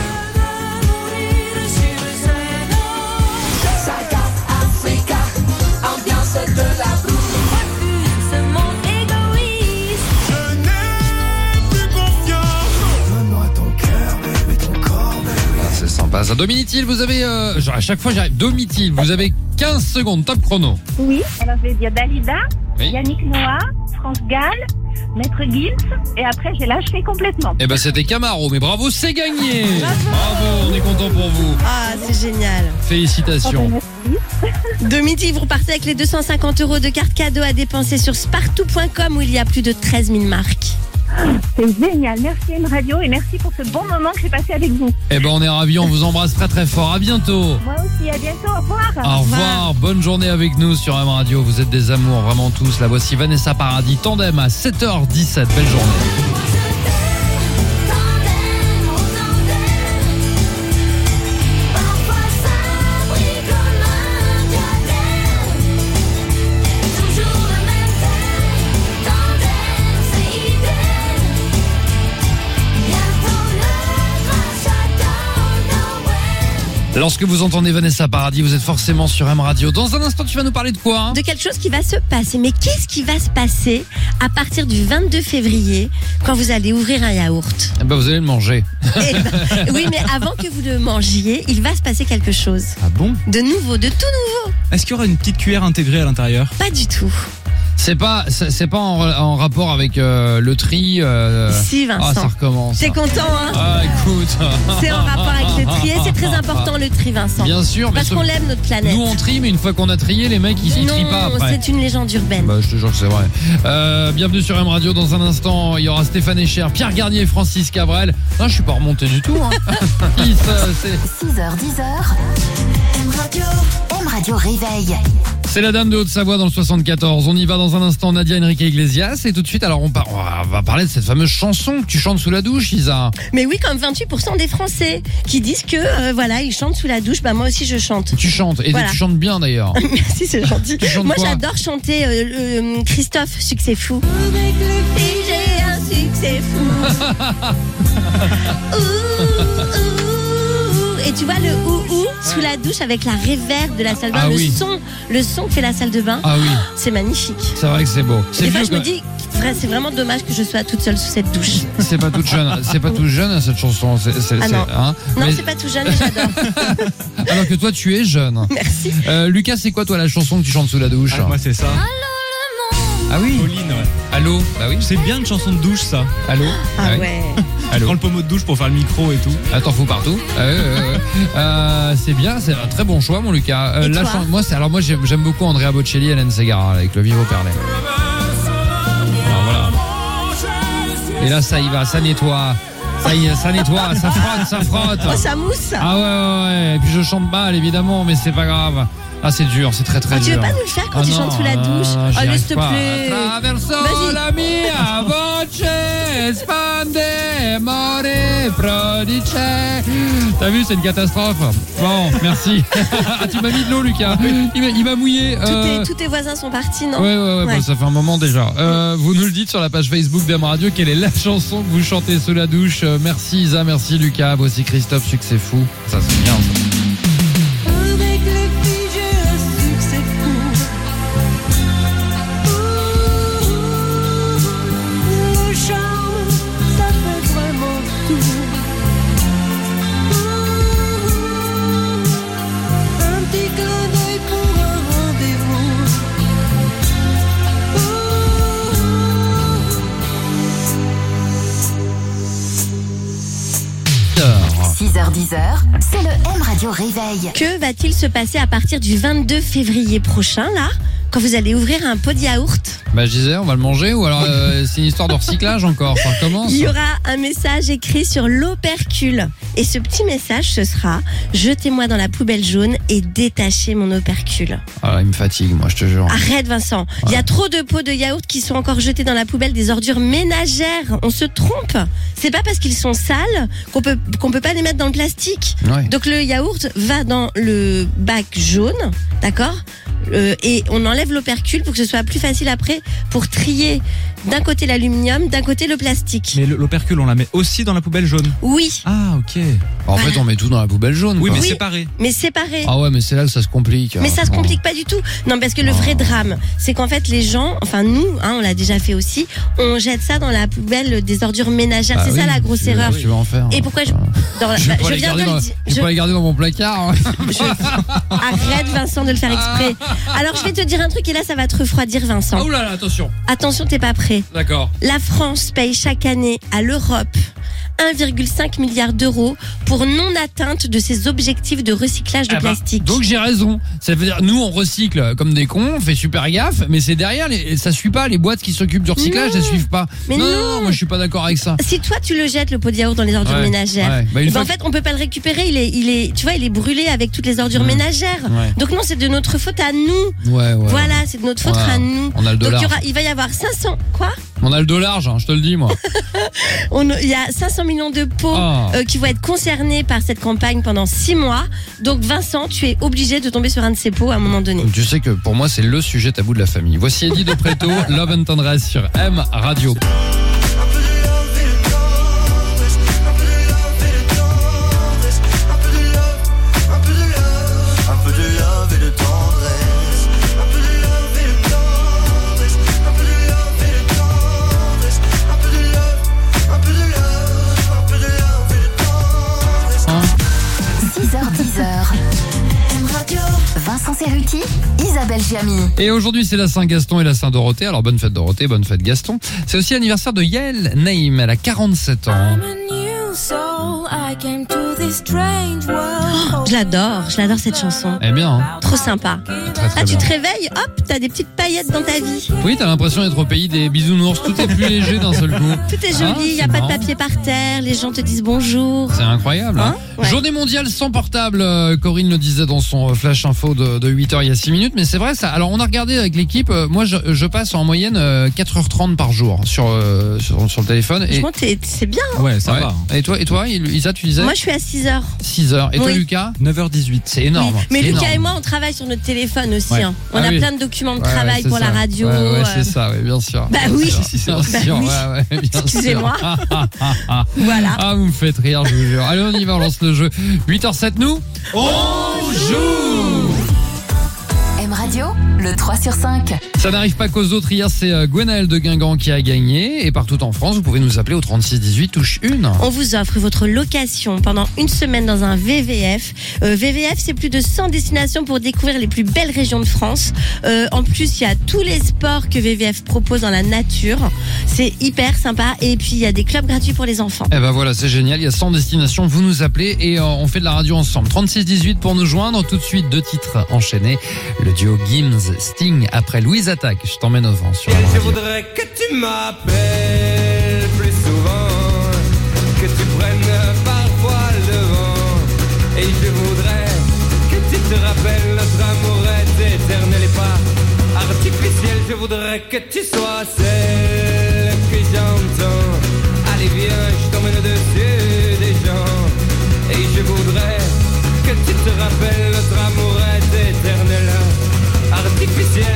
Speaker 1: Ce monde égoïste.
Speaker 7: Je n'ai plus confiance. Donne-moi ton cœur, bébé, ton corps, bébé.
Speaker 2: Ah, c'est sympa. Ça, Domitil, vous avez, euh, genre, à chaque fois, j'arrive. Domitil, vous avez quinze secondes. Top chrono.
Speaker 9: Oui, alors je vais dire Dalida,
Speaker 2: Oui.
Speaker 9: Yannick Noah, France Gall, Maître Gims, et après j'ai lâché complètement.
Speaker 2: Eh ben, c'était Camaro. Mais bravo, c'est gagné. Bravo. On est content pour vous.
Speaker 3: Ah, c'est génial.
Speaker 2: Félicitations.
Speaker 9: Oh, ben, merci.
Speaker 3: De midi, vous repartez avec les deux cent cinquante euros de carte cadeau à dépenser sur spartou point com où il y a plus de treize mille marques.
Speaker 9: C'est génial. Merci M Radio et merci pour ce bon moment que j'ai passé avec vous.
Speaker 2: Eh ben, on est ravis. On vous embrasse très très fort. À bientôt.
Speaker 9: Moi aussi, à bientôt. Au revoir.
Speaker 2: Au revoir, bonne journée avec nous sur M Radio, vous êtes des amours, vraiment tous. La voici Vanessa Paradis, Tandem à sept heures dix-sept, belle journée.
Speaker 1: Parfois ça brille comme un diadème. Toujours le même thème. Tandem, c'est idéal. Bientôt le crachat dans nos web.
Speaker 2: Lorsque vous entendez Vanessa Paradis, vous êtes forcément sur M Radio. Dans un instant, tu vas nous parler de quoi hein
Speaker 3: De quelque chose qui va se passer. Mais qu'est-ce qui va se passer à partir du vingt-deux février quand vous allez ouvrir un yaourt?
Speaker 2: Eh ben, vous allez le manger.
Speaker 3: Eh ben, oui, mais avant que vous le mangiez, il va se passer quelque chose.
Speaker 4: Ah bon?
Speaker 3: De nouveau, de tout nouveau.
Speaker 4: Est-ce qu'il y aura une petite cuillère intégrée à l'intérieur?
Speaker 3: Pas du tout.
Speaker 2: C'est pas, c'est c'est pas en, en rapport avec euh, le tri. Euh...
Speaker 3: Si, Vincent.
Speaker 2: Ah, ça recommence.
Speaker 3: T'es content, hein?
Speaker 2: Ah, écoute.
Speaker 3: C'est en rapport avec le tri. Et c'est très important, le tri, Vincent.
Speaker 2: Bien sûr, mais
Speaker 3: Parce
Speaker 2: sauf-
Speaker 3: qu'on l'aime, notre planète.
Speaker 2: nous on trie, mais une fois qu'on a trié, les mecs ils, ils trient pas
Speaker 3: Non,
Speaker 2: après.
Speaker 3: c'est une légende urbaine.
Speaker 2: Bah, je te jure que c'est vrai. Euh, bienvenue sur M Radio. Dans un instant, il y aura Stéphane Echer, Pierre Garnier et Francis Cabrel. Non, je suis pas remonté du tout. Hein. Ils, euh, c'est-
Speaker 5: six heures, dix heures. M Radio. M Radio réveille.
Speaker 2: C'est la dame de Haute-Savoie dans le soixante-quatorze. On y va dans un instant, Nadia Enrique Iglesias. Et tout de suite, alors on, par- on va parler de cette fameuse chanson que tu chantes sous la douche, Isa.
Speaker 3: Mais oui, comme vingt-huit pour cent des Français qui disent que euh, voilà, ils chantent sous la douche. Bah moi aussi je chante.
Speaker 2: Tu chantes. Et
Speaker 3: Voilà.
Speaker 2: tu chantes bien d'ailleurs.
Speaker 3: Merci, c'est gentil.
Speaker 2: Tu chantes
Speaker 3: Moi
Speaker 2: quoi
Speaker 3: j'adore chanter euh, le- euh, Christophe, Succès fou. Avec le filles, j'ai un succès fou. Ouh, ouh. Et tu vois le ou ou sous la douche avec la réverb de la salle de bain,
Speaker 2: Ah
Speaker 3: le
Speaker 2: oui.
Speaker 3: son, le son que fait la salle de bain.
Speaker 2: Ah oui,
Speaker 3: C'est magnifique.
Speaker 2: c'est vrai que c'est beau. C'est
Speaker 3: Des fois
Speaker 2: vieux,
Speaker 3: je me
Speaker 2: quoi.
Speaker 3: dis, vrai, c'est vraiment dommage que je sois toute seule sous cette douche.
Speaker 2: C'est pas toute jeune. C'est pas toute jeune cette chanson. C'est, c'est,
Speaker 3: Ah
Speaker 2: c'est-
Speaker 3: non.
Speaker 2: hein.
Speaker 3: Non,
Speaker 2: Mais-
Speaker 3: c'est pas tout jeune, mais j'adore.
Speaker 2: alors que toi, tu es jeune.
Speaker 3: Merci.
Speaker 2: Euh, Lucas, c'est quoi toi la chanson que tu chantes sous la douche?
Speaker 4: Ah, moi c'est ça.
Speaker 2: Ah oui.
Speaker 4: Pauline, ouais.
Speaker 2: Allô. Bah oui.
Speaker 4: C'est bien une chanson de douche ça.
Speaker 2: Allô.
Speaker 3: Ah
Speaker 2: oui.
Speaker 3: ouais.
Speaker 4: Je prends le pommeau de douche pour faire le micro et tout.
Speaker 2: Attends, fous partout. Ah ouais, ouais, ouais. Euh, c'est bien, c'est un très bon choix, mon Lucas. Euh,
Speaker 3: Et
Speaker 2: la
Speaker 3: toi
Speaker 2: chan- moi, c'est alors moi j'aime, j'aime beaucoup Andrea Bocelli et Hélène Ségara avec le Vivo Perlet. Alors voilà. Et là, ça y va, ça nettoie, ça y est, ça nettoie, ça frotte, ça frotte.
Speaker 3: Oh, ça mousse.
Speaker 2: Ah ouais, ouais, ouais. Et puis je chante mal, évidemment, mais c'est pas grave. Ah, c'est dur, c'est très très
Speaker 3: Oh, tu
Speaker 2: dur.
Speaker 3: veux pas nous le faire quand
Speaker 2: Ah
Speaker 3: tu
Speaker 2: non,
Speaker 3: chantes sous la douche?
Speaker 2: ah, j'y
Speaker 3: Oh,
Speaker 2: arrive
Speaker 3: laisse te
Speaker 2: pas.
Speaker 3: plaît.
Speaker 2: Attraverso
Speaker 3: Vas-y.
Speaker 2: la mia voce spande more prodice. T'as vu, c'est une catastrophe. Bon, merci. Ah, tu m'as mis de l'eau, Lucas. Il m'a, il m'a mouillé.
Speaker 3: Tous,
Speaker 2: euh,
Speaker 3: tes, tous tes voisins sont partis, non?
Speaker 2: Ouais, ouais, ouais,
Speaker 3: Ouais.
Speaker 2: bah, ça fait un moment déjà. Euh, vous nous le dites sur la page Facebook d'Am Radio, quelle est la chanson que vous chantez sous la douche. Euh, merci Isa, merci Lucas, voici Christophe, Succès fou. Ça c'est bien ça.
Speaker 1: Avec les filles, j'ai un succès fou. Ouh, le charme, ça fait vraiment tout. Ouh, un petit clin d'œil pour un rendez-vous.
Speaker 5: six heures, dix heures, c'est le M Radio Réveil.
Speaker 3: Que va-t-il se passer à partir du vingt-deux février prochain, là, quand vous allez ouvrir un pot de yaourt?
Speaker 2: Bah je disais, on va le manger ou alors euh, c'est une histoire de recyclage encore, ça recommence.
Speaker 3: Il y aura un message écrit sur l'opercule. Et ce petit message, ce sera « Jetez-moi dans la poubelle jaune et détachez mon opercule
Speaker 2: Ah, il me fatigue, moi, je te jure. ».
Speaker 3: Arrête Vincent, il y a trop de pots de yaourt qui sont encore jetés dans la poubelle des ordures ménagères. On se trompe. C'est pas parce qu'ils sont sales qu'on peut, qu'on peut pas les mettre dans le plastique.
Speaker 2: Ouais.
Speaker 3: Donc le yaourt va dans le bac jaune, d'accord ? Euh, et on enlève l'opercule pour que ce soit plus facile après pour trier d'un côté l'aluminium, d'un côté le plastique.
Speaker 4: Mais le- l'opercule, on la met aussi dans la poubelle jaune.
Speaker 3: Oui,
Speaker 4: Ah, ok.
Speaker 2: En fait,
Speaker 3: Voilà.
Speaker 2: on met tout dans la poubelle jaune.
Speaker 4: Oui,
Speaker 2: quoi.
Speaker 4: mais
Speaker 3: Oui.
Speaker 4: séparé.
Speaker 3: mais séparé.
Speaker 2: Ah ouais, mais c'est là que ça se complique.
Speaker 3: Mais ça se
Speaker 2: Oh.
Speaker 3: complique pas du tout. Non, parce que le vrai drame, c'est qu'en fait les gens, enfin nous, hein, on l'a déjà fait aussi, on jette ça dans la poubelle des ordures ménagères.
Speaker 2: Bah
Speaker 3: c'est
Speaker 2: oui,
Speaker 3: ça la grosse
Speaker 2: tu-
Speaker 3: erreur.
Speaker 2: Tu vas en faire.
Speaker 3: Et pourquoi je, dans la-
Speaker 2: Je vais
Speaker 3: bah,
Speaker 2: pas
Speaker 3: je
Speaker 2: les
Speaker 3: viens de
Speaker 2: garder dans-
Speaker 3: le dire.
Speaker 2: je vais
Speaker 3: Je-
Speaker 2: pas les garder dans mon placard. hein.
Speaker 3: Arrête Vincent de le faire exprès. Alors je vais te dire un truc et là ça va te refroidir Vincent.
Speaker 2: Ah, oulala, attention.
Speaker 3: Attention, t'es pas prêt.
Speaker 2: D'accord.
Speaker 3: La France paye chaque année à l'Europe un virgule cinq milliard d'euros pour non-atteinte de ses objectifs de recyclage de
Speaker 2: Ah bah,
Speaker 3: plastique.
Speaker 2: donc j'ai raison. Ça veut dire, nous on recycle comme des cons, on fait super gaffe, mais c'est derrière, les, ça suit pas. Les boîtes qui s'occupent du recyclage,
Speaker 3: Non.
Speaker 2: elles suivent pas.
Speaker 3: Mais
Speaker 2: non,
Speaker 3: non.
Speaker 2: moi je suis pas d'accord avec ça.
Speaker 3: Si toi tu le jettes le pot de yaourt dans les ordures
Speaker 2: Ouais,
Speaker 3: ménagères,
Speaker 2: ouais. Bah, une
Speaker 3: eh ben,
Speaker 2: fois
Speaker 3: en fait on peut pas le récupérer, il est, il est, tu vois, il est brûlé avec toutes les ordures
Speaker 2: Mmh.
Speaker 3: ménagères.
Speaker 2: Ouais.
Speaker 3: Donc non, c'est de notre faute à nous.
Speaker 2: Ouais, ouais.
Speaker 3: Voilà, c'est de notre faute
Speaker 2: Voilà.
Speaker 3: à nous.
Speaker 2: On a le
Speaker 3: Donc
Speaker 2: dollar.
Speaker 3: il, y aura, il va y avoir cinq cents, quoi
Speaker 2: On a le dollar, hein, je te le dis moi.
Speaker 3: On, Il y a cinq cents millions de pots
Speaker 2: Oh.
Speaker 3: euh, qui vont être concernés par cette campagne pendant six mois. Donc Vincent, tu es obligé de tomber sur un de ces pots à un moment donné.
Speaker 2: Donc, tu sais que pour moi c'est le sujet tabou de la famille. Voici Eddie de Preto, Love and Tendresse sur M Radio.
Speaker 8: Un peu de love et de tendresse. Un peu de love et de tendresse. Un peu de love et de tendresse. Un peu de love, un peu de love, un peu de love et de tendresse.
Speaker 5: six heures dix heures. M Radio. Vincent Cerruti, Isabelle Giamy.
Speaker 2: Et aujourd'hui c'est la Saint-Gaston et la Saint-Dorothée. Alors bonne fête Dorothée, bonne fête Gaston. C'est aussi l'anniversaire de Yael Naïm, elle a quarante-sept ans.
Speaker 1: I'm a new soul. I came to this strange world.
Speaker 3: Je l'adore, je l'adore cette chanson.
Speaker 2: Eh bien, hein.
Speaker 3: Trop sympa.
Speaker 2: Très très
Speaker 3: Ah, tu
Speaker 2: bien.
Speaker 3: te réveilles, hop, t'as des petites paillettes dans ta vie.
Speaker 2: Oui, t'as l'impression d'être au pays des bisounours. Tout est plus léger d'un seul coup.
Speaker 3: Tout est
Speaker 2: Ah,
Speaker 3: joli, il n'y a
Speaker 2: c'est
Speaker 3: pas de
Speaker 2: marrant.
Speaker 3: papier par terre, les gens te disent bonjour.
Speaker 2: C'est incroyable. Hein
Speaker 3: Hein Ouais.
Speaker 2: Journée mondiale sans portable. euh, Corinne le disait dans son euh, flash info de, de huit heures il y a six minutes. Mais c'est vrai ça. Alors on a regardé avec l'équipe. euh, Moi je, je passe en moyenne euh, quatre heures trente par jour sur, euh, sur, sur le téléphone. Et,
Speaker 3: Franchement, t'es- c'est bien.
Speaker 4: Ouais, ça
Speaker 2: Ouais.
Speaker 4: va.
Speaker 2: et toi, et toi Il- Isa, tu disais
Speaker 3: Moi, je suis à six heures.
Speaker 2: six heures. Et toi
Speaker 3: Oui.
Speaker 2: Lucas
Speaker 4: neuf heures dix-huit.
Speaker 2: C'est énorme.
Speaker 3: Oui. Mais
Speaker 2: c'est
Speaker 3: Lucas
Speaker 2: énorme.
Speaker 3: et moi, on travaille sur notre téléphone aussi.
Speaker 4: Ouais.
Speaker 3: hein. On
Speaker 2: Ah
Speaker 3: a
Speaker 2: oui.
Speaker 3: plein de documents de
Speaker 2: Ouais,
Speaker 3: travail
Speaker 2: ouais, c'est
Speaker 3: pour la
Speaker 2: ça.
Speaker 3: radio.
Speaker 2: Ouais, ouais,
Speaker 3: euh,
Speaker 2: c'est ça, ouais, bien sûr.
Speaker 3: Bah
Speaker 2: Bien
Speaker 3: oui.
Speaker 2: sûr,
Speaker 4: Si, c'est
Speaker 2: bien
Speaker 3: vrai.
Speaker 2: sûr,
Speaker 3: Bah oui.
Speaker 2: ouais, ouais, bien sûr.
Speaker 3: Excusez-moi.
Speaker 2: Ah, ah, ah, ah.
Speaker 3: Voilà.
Speaker 2: Ah, vous me faites rire, je vous jure. Allez, on y va, on lance le jeu. huit heures sept, nous on joue.
Speaker 5: M Radio, le trois sur cinq.
Speaker 2: Ça n'arrive pas qu'aux autres. Hier, c'est euh, Gwenaël de Guingamp qui a gagné. Et partout en France, vous pouvez nous appeler au trente-six dix-huit, touche une.
Speaker 3: On vous offre votre location pendant une semaine dans un V V F. Euh, V V F, c'est plus de cent destinations pour découvrir les plus belles régions de France. Euh, en plus, il y a tous les sports que V V F propose dans la nature. C'est hyper sympa. Et puis, il y a des clubs gratuits pour les enfants.
Speaker 2: Eh ben voilà, c'est génial. Il y a cent destinations. Vous nous appelez et euh, on fait de la radio ensemble. trente-six dix-huit pour nous joindre. Tout de suite, deux titres enchaînés. Le duo Gims Sting après Louise Attaque. Je t'emmène au vent sur la
Speaker 8: Je
Speaker 2: radio.
Speaker 8: voudrais que tu m'appelles plus souvent, que tu prennes parfois le vent. Et je voudrais que tu te rappelles, notre amour est éternel et pas artificiel. Je voudrais que tu sois celle que j'entends. Allez viens, je t'emmène au-dessus des gens. Et je voudrais que tu te rappelles, notre amour est éternel, artificiel.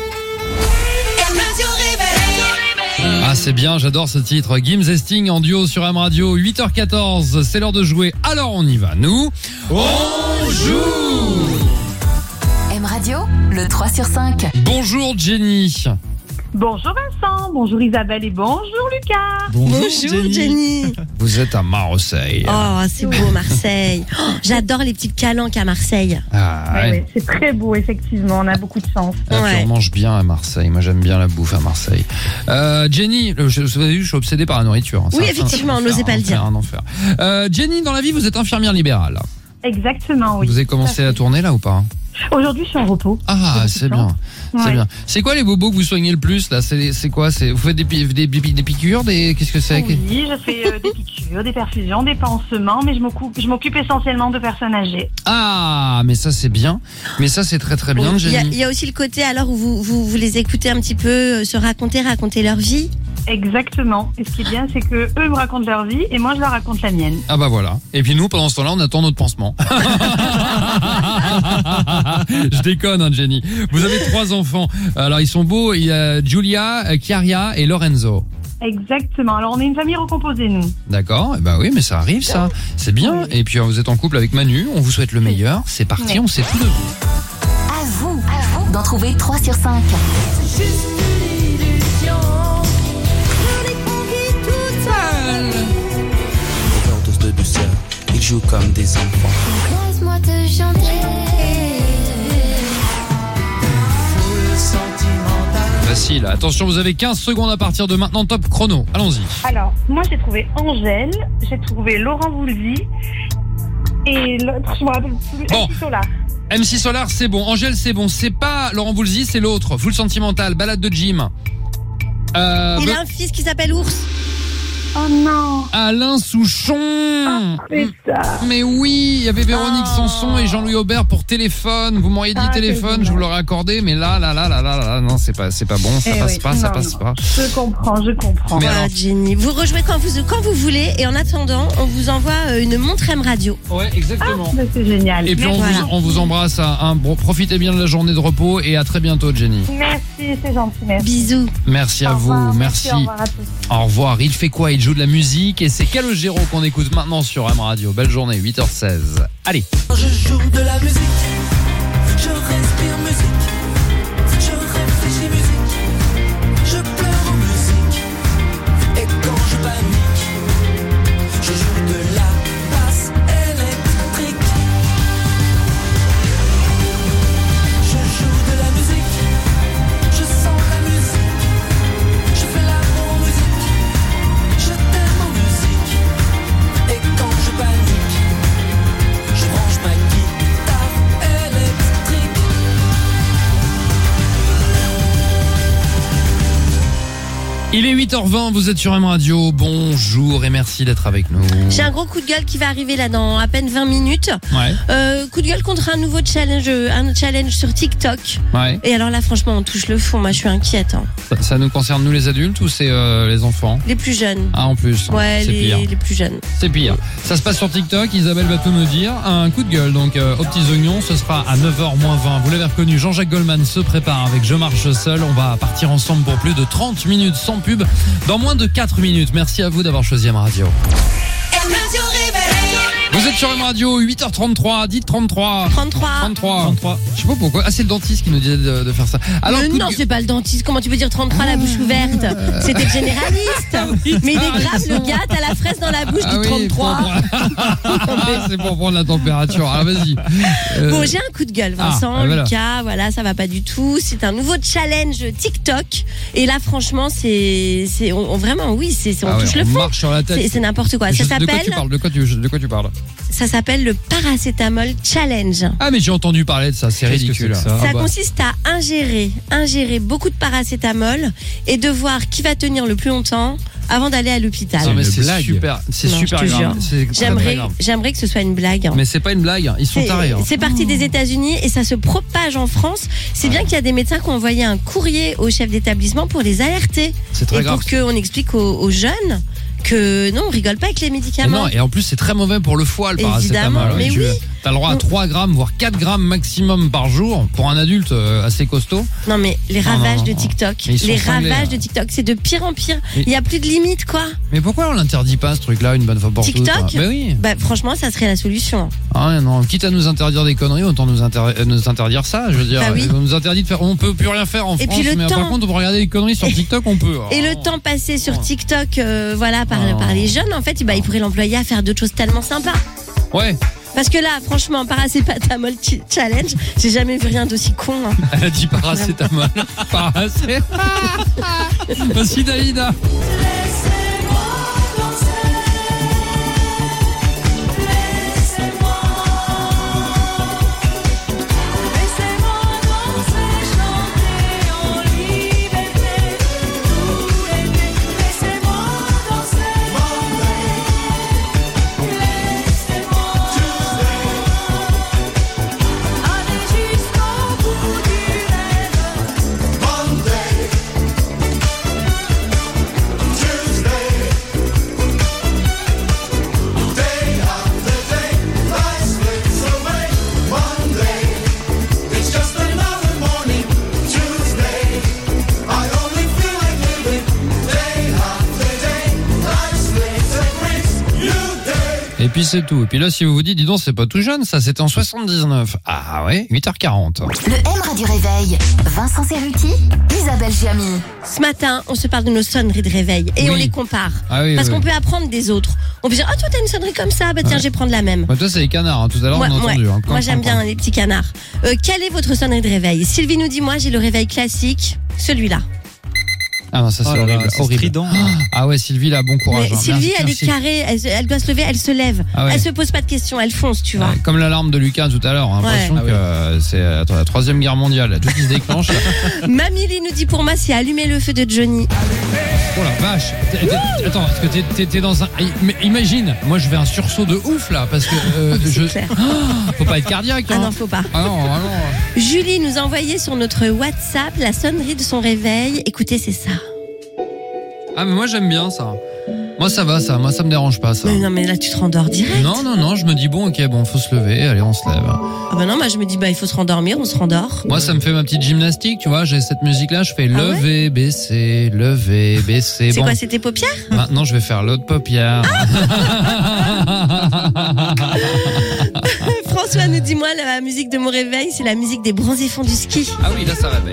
Speaker 2: Ah, c'est bien, j'adore ce titre. Gims et Sting en duo sur M Radio. huit heures quatorze, c'est l'heure de jouer. Alors on y va. Nous, on joue.
Speaker 5: M Radio, le trois sur cinq.
Speaker 2: Bonjour Jenny.
Speaker 9: Bonjour Vincent, bonjour Isabelle et bonjour Lucas.
Speaker 3: Bonjour Jenny.
Speaker 2: Vous êtes à Marseille.
Speaker 3: Oh, c'est beau Marseille. Oh, j'adore les petites calanques à Marseille.
Speaker 2: Ah,
Speaker 9: Ouais,
Speaker 2: ouais.
Speaker 9: ouais, c'est très beau, effectivement, on a beaucoup de chance.
Speaker 2: Ah, puis
Speaker 3: Ouais.
Speaker 2: on mange bien à Marseille. Moi, j'aime bien la bouffe à Marseille. Euh, Jenny, je, je, vous avez vu, je suis obsédé par la nourriture. hein.
Speaker 3: Oui,
Speaker 2: C'est un-
Speaker 3: effectivement,
Speaker 2: un
Speaker 3: n'osez
Speaker 2: enfer,
Speaker 3: pas le
Speaker 2: un enfer,
Speaker 3: dire.
Speaker 2: un enfer. Euh, Jenny, dans la vie, vous êtes infirmière libérale.
Speaker 9: Exactement, oui.
Speaker 2: Vous avez commencé à tourner là ou pas?
Speaker 9: Aujourd'hui, je suis en repos.
Speaker 2: Ah,
Speaker 9: J'ai
Speaker 2: c'est
Speaker 9: beaucoup de
Speaker 2: bien. C'est
Speaker 9: Ouais.
Speaker 2: bien. C'est quoi les bobos que vous soignez le plus là? C'est c'est quoi? C'est vous faites des, pi- des, des, des piqûres, des qu'est-ce que c'est?
Speaker 9: Oui, je fais euh, des piqûres, des perfusions, des pansements, mais je m'occupe, je m'occupe essentiellement de personnes âgées.
Speaker 2: Ah, mais ça c'est bien. Mais ça c'est très très bien,
Speaker 3: Il y, a,
Speaker 2: Jenny.
Speaker 3: il y a aussi le côté alors où vous, vous, vous les écoutez un petit peu euh, se raconter, raconter leur vie.
Speaker 9: Exactement. Et ce qui est bien, c'est que eux me racontent leur vie et moi, je leur raconte la mienne.
Speaker 2: Ah bah voilà. Et puis nous, pendant ce temps-là, on attend notre pansement. Je déconne, hein, Jenny. Vous avez trois enfants. Alors ils sont beaux. Il y a Giulia, Chiaria et Lorenzo.
Speaker 9: Exactement. Alors, on est une famille recomposée, nous.
Speaker 2: D'accord. Eh bah oui, mais ça arrive, ça. C'est bien. Et puis vous êtes en couple avec Manu. On vous souhaite le meilleur. C'est parti.
Speaker 9: Ouais.
Speaker 2: On sait tout de vous.
Speaker 5: À vous, à vous d'en trouver trois sur cinq.
Speaker 10: Overdose de douceur, ils jouent comme des enfants.
Speaker 5: Laisse-moi te chanter.
Speaker 2: Facile. Attention, vous avez quinze secondes à partir de maintenant. Top chrono. Allons-y.
Speaker 9: Alors, moi, j'ai trouvé Angèle, j'ai trouvé Laurent Voulzy et l'autre, je me rappelle plus.
Speaker 2: Bon.
Speaker 9: M C Solar.
Speaker 2: M C Solar, c'est bon. Angèle, c'est bon. C'est pas Laurent Voulzy, c'est l'autre. Full Sentimental, balade de Jim. Euh,
Speaker 3: Il
Speaker 2: Be-
Speaker 3: a un fils qui s'appelle Ours.
Speaker 9: Oh non.
Speaker 2: Alain Souchon.
Speaker 9: Putain.
Speaker 2: Mais oui, il y avait Véronique
Speaker 9: Oh.
Speaker 2: Sanson et Jean-Louis Aubert pour téléphone. Vous m'auriez dit
Speaker 9: Ah,
Speaker 2: téléphone,
Speaker 9: c'est
Speaker 2: je vous l'aurais accordé, mais là, là, là, là, là, là, non, c'est pas, c'est pas bon, ça
Speaker 9: Eh
Speaker 2: passe
Speaker 9: oui.
Speaker 2: pas, ça
Speaker 9: Non,
Speaker 2: passe
Speaker 9: non.
Speaker 2: pas.
Speaker 9: Je comprends, je comprends.
Speaker 2: Mais
Speaker 3: Voilà,
Speaker 2: alors-
Speaker 3: Jenny. Vous rejouez quand vous, quand vous voulez et en attendant, on vous envoie euh, une montre M Radio.
Speaker 2: Ouais, exactement.
Speaker 9: Bah, c'est génial.
Speaker 2: Et puis on,
Speaker 9: Merci.
Speaker 2: vous, on vous embrasse. Hein, hein. Bon, profitez bien de la journée de repos et à très bientôt, Jenny.
Speaker 9: Merci, c'est gentil, merci.
Speaker 3: Bisous.
Speaker 2: Merci à
Speaker 9: Au
Speaker 2: vous,
Speaker 9: revoir,
Speaker 2: merci.
Speaker 9: Au revoir à tous.
Speaker 2: Au revoir. Il fait quoi? Il joue de la musique et c'est Calogero qu'on écoute maintenant sur M Radio. Belle journée, huit heures seize. Allez.
Speaker 10: Je joue de la musique, je respire musique, je réfléchis musique, je pleure en musique, et quand je panique, je joue de la basse électrique. Je joue de la musique, je sens la musique, je fais l'amour en musique, je t'aime en musique, et quand je panique, je branche ma guitare électrique.
Speaker 2: Il est huit heures vingt, vous êtes sur M Radio. Bonjour et merci d'être avec nous.
Speaker 3: J'ai un gros coup de gueule qui va arriver là dans à peine vingt minutes.
Speaker 2: Ouais,
Speaker 3: Euh, coup de gueule contre un nouveau challenge, euh, un challenge sur TikTok.
Speaker 2: ouais.
Speaker 3: Et alors là, franchement, on touche le fond. Moi, je suis inquiète. Hein.
Speaker 2: Ça, ça nous concerne nous les adultes ou c'est euh, les enfants?
Speaker 3: Les plus jeunes.
Speaker 2: Ah, en plus.
Speaker 3: Ouais,
Speaker 2: c'est
Speaker 3: les,
Speaker 2: pire.
Speaker 3: les plus jeunes.
Speaker 2: C'est pire. Ça se passe sur TikTok, Isabelle va tout nous dire. Un coup de gueule, donc euh, aux petits oignons, ce sera à neuf heures moins vingt. Vous l'avez reconnu, Jean-Jacques Goldman se prépare avec Je marche seul. On va partir ensemble pour plus de trente minutes sans pub. Dans moins de quatre minutes. Merci à vous d'avoir choisi M Radio. Vous êtes sur M Radio, huit heures trente-trois, dites trente-trois.
Speaker 3: trente-trois.
Speaker 2: trente-trois. trente-trois. Je sais pas pourquoi. Ah, c'est le dentiste qui nous disait de, de faire ça. Alors,
Speaker 3: Mais
Speaker 2: coup de
Speaker 3: non,
Speaker 2: gueule-
Speaker 3: c'est pas le dentiste. Comment tu peux dire trente-trois la bouche ouverte? C'était le généraliste. Mais il est grave, le gars, t'as la fraise dans la bouche
Speaker 2: Ah
Speaker 3: du
Speaker 2: oui,
Speaker 3: trente-trois.
Speaker 2: pour prendre- c'est pour prendre la température. Alors, vas-y. Euh,
Speaker 3: Bon, j'ai un coup de gueule, Vincent,
Speaker 2: Ah, voilà.
Speaker 3: Lucas, voilà, ça va pas du tout. C'est un nouveau challenge TikTok. Et là, franchement, c'est, c'est, on, on- vraiment, oui, c'est, c'est- on
Speaker 2: ah ouais,
Speaker 3: touche le
Speaker 2: on
Speaker 3: fond.
Speaker 2: marche sur la tête.
Speaker 3: C'est, c'est n'importe quoi.
Speaker 2: Je-
Speaker 3: Ça
Speaker 2: de quoi tu
Speaker 3: s'appelle,
Speaker 2: parles? De quoi tu, de quoi tu parles?
Speaker 3: ça s'appelle le paracétamol challenge.
Speaker 2: Ah, mais j'ai entendu parler de ça, c'est
Speaker 4: Qu'est-ce que
Speaker 2: ridicule.
Speaker 4: c'est que ça
Speaker 2: Ah
Speaker 3: Ça
Speaker 2: bah.
Speaker 3: consiste à ingérer, ingérer beaucoup de paracétamol et de voir qui va tenir le plus longtemps avant d'aller à l'hôpital.
Speaker 2: Non, mais
Speaker 4: une
Speaker 2: c'est
Speaker 4: blague.
Speaker 2: super, c'est
Speaker 3: Non,
Speaker 2: super
Speaker 3: je te
Speaker 2: grave.
Speaker 3: jure.
Speaker 2: C'est très, très
Speaker 3: J'aimerais,
Speaker 2: grave.
Speaker 3: j'aimerais que ce soit une blague. hein.
Speaker 2: Mais c'est pas une blague, ils sont
Speaker 3: C'est,
Speaker 2: tarés. hein.
Speaker 3: c'est parti des États-Unis et ça se propage en France. C'est bien qu'il y a des médecins qui ont envoyé un courrier au chef d'établissement pour les alerter
Speaker 2: C'est très
Speaker 3: et
Speaker 2: grave.
Speaker 3: pour qu'on explique aux, aux jeunes que non, on rigole pas avec les
Speaker 2: Et
Speaker 3: médicaments.
Speaker 2: non, et en plus c'est très mauvais pour le foie le
Speaker 3: Évidemment,
Speaker 2: paracétamol.
Speaker 3: mais
Speaker 2: Je-
Speaker 3: oui.
Speaker 2: T'as le droit à trois grammes, voire quatre grammes maximum par jour pour un adulte euh, assez costaud.
Speaker 3: Non mais les
Speaker 2: Non,
Speaker 3: ravages
Speaker 2: non,
Speaker 3: de
Speaker 2: non.
Speaker 3: TikTok,
Speaker 2: Mais ils sont
Speaker 3: les
Speaker 2: cinglés,
Speaker 3: ravages
Speaker 2: là.
Speaker 3: de TikTok, c'est de pire en pire.
Speaker 2: Mais-
Speaker 3: Il y a plus de limite quoi.
Speaker 2: Mais pourquoi on l'interdit pas ce truc-là une bonne fois pour toutes?
Speaker 3: TikTok
Speaker 2: Bah oui.
Speaker 3: Bah franchement, ça serait la solution.
Speaker 2: Ah ouais, non, quitte à nous interdire des conneries, autant nous, inter- euh, nous interdire ça. Je veux dire,
Speaker 3: Bah oui.
Speaker 2: on nous interdit de faire, on peut plus rien faire en
Speaker 3: Et
Speaker 2: France,
Speaker 3: puis le
Speaker 2: mais
Speaker 3: temps.
Speaker 2: par contre, on peut regarder les conneries sur TikTok, on peut.
Speaker 3: Et le
Speaker 2: Oh.
Speaker 3: temps passé sur TikTok, euh, voilà, par,
Speaker 2: Oh.
Speaker 3: par les jeunes, en fait, bah, ils pourraient l'employer à faire d'autres choses tellement sympas.
Speaker 2: Ouais.
Speaker 3: Parce que là, franchement, paracétamol ch- challenge, j'ai jamais vu rien d'aussi con. hein.
Speaker 2: Elle a dit paracétamol. Paracé. Merci Dalida. Et puis c'est tout. Et puis là, si vous vous dites, dis donc, c'est pas tout jeune, ça c'était en soixante-dix-neuf. Ah ouais, huit heures quarante.
Speaker 5: Le M Radio Réveil. Vincent Cerruti, Isabelle Giamy.
Speaker 3: Ce matin, on se parle de nos sonneries de réveil et
Speaker 2: Oui.
Speaker 3: on les compare.
Speaker 2: Ah oui,
Speaker 3: Parce
Speaker 2: oui.
Speaker 3: qu'on peut apprendre des autres. On peut dire, ah toi t'as une sonnerie comme ça, bah tiens,
Speaker 2: Ouais.
Speaker 3: je vais prendre la même.
Speaker 2: Bah, toi, c'est les canards, hein. Tout à l'heure,
Speaker 3: Moi,
Speaker 2: on a
Speaker 3: ouais.
Speaker 2: entendu. Hein.
Speaker 3: Moi j'aime bien les petits canards. Euh, quelle est votre sonnerie de réveil? Sylvie nous dit, moi j'ai le réveil classique, celui-là.
Speaker 2: Ah non, ça c'est
Speaker 4: Oh là là,
Speaker 2: horrible.
Speaker 4: c'est
Speaker 2: horrible.
Speaker 4: strident.
Speaker 2: Ah ouais, Sylvie, là, bon courage.
Speaker 3: Mais
Speaker 2: hein.
Speaker 3: Sylvie,
Speaker 2: Merci,
Speaker 3: elle
Speaker 2: merci.
Speaker 3: est carrée, elle, se- elle doit se lever, elle se lève.
Speaker 2: Ah ouais.
Speaker 3: Elle se pose pas de questions, elle fonce, tu vois.
Speaker 2: Ouais, comme l'alarme de Lucas tout à l'heure, hein, l'impression
Speaker 4: Ouais.
Speaker 2: que euh, c'est attends, la troisième guerre mondiale, là, tout qui se déclenche. Là.
Speaker 3: Mamie nous dit, pour moi c'est allumer le feu de Johnny.
Speaker 2: Oh la vache. T'es- t'es- Attends, parce que t'es- t'es t'es dans un. Mais imagine, moi je vais un sursaut de ouf là, parce que euh,
Speaker 3: C'est
Speaker 2: je.
Speaker 3: clair.
Speaker 2: Ah, faut pas être cardiaque.
Speaker 3: Ah
Speaker 2: Hein.
Speaker 3: non, faut pas.
Speaker 2: Ah non, vraiment.
Speaker 3: Julie nous a envoyé sur notre WhatsApp la sonnerie de son réveil. Écoutez, c'est ça.
Speaker 2: Ah mais moi j'aime bien ça. Moi ça va, ça. Moi ça me dérange pas ça.
Speaker 3: Mais non, mais là tu te rendors direct.
Speaker 2: Non non non, je me dis bon ok bon faut se lever, allez on se lève.
Speaker 3: Ah bah non, moi je me dis bah il faut se rendormir, on se rendort.
Speaker 2: Moi ça me fait ma petite gymnastique, tu vois, j'ai cette musique là, je fais
Speaker 3: Ah ouais
Speaker 2: lever, baisser, lever, baisser.
Speaker 3: C'est
Speaker 2: Bon.
Speaker 3: quoi, c'est tes paupières?
Speaker 2: Maintenant je vais faire l'autre paupière.
Speaker 3: François nous dit, moi la musique de mon réveil c'est la musique des bronzés fonds du ski.
Speaker 2: Ah oui, là ça réveille.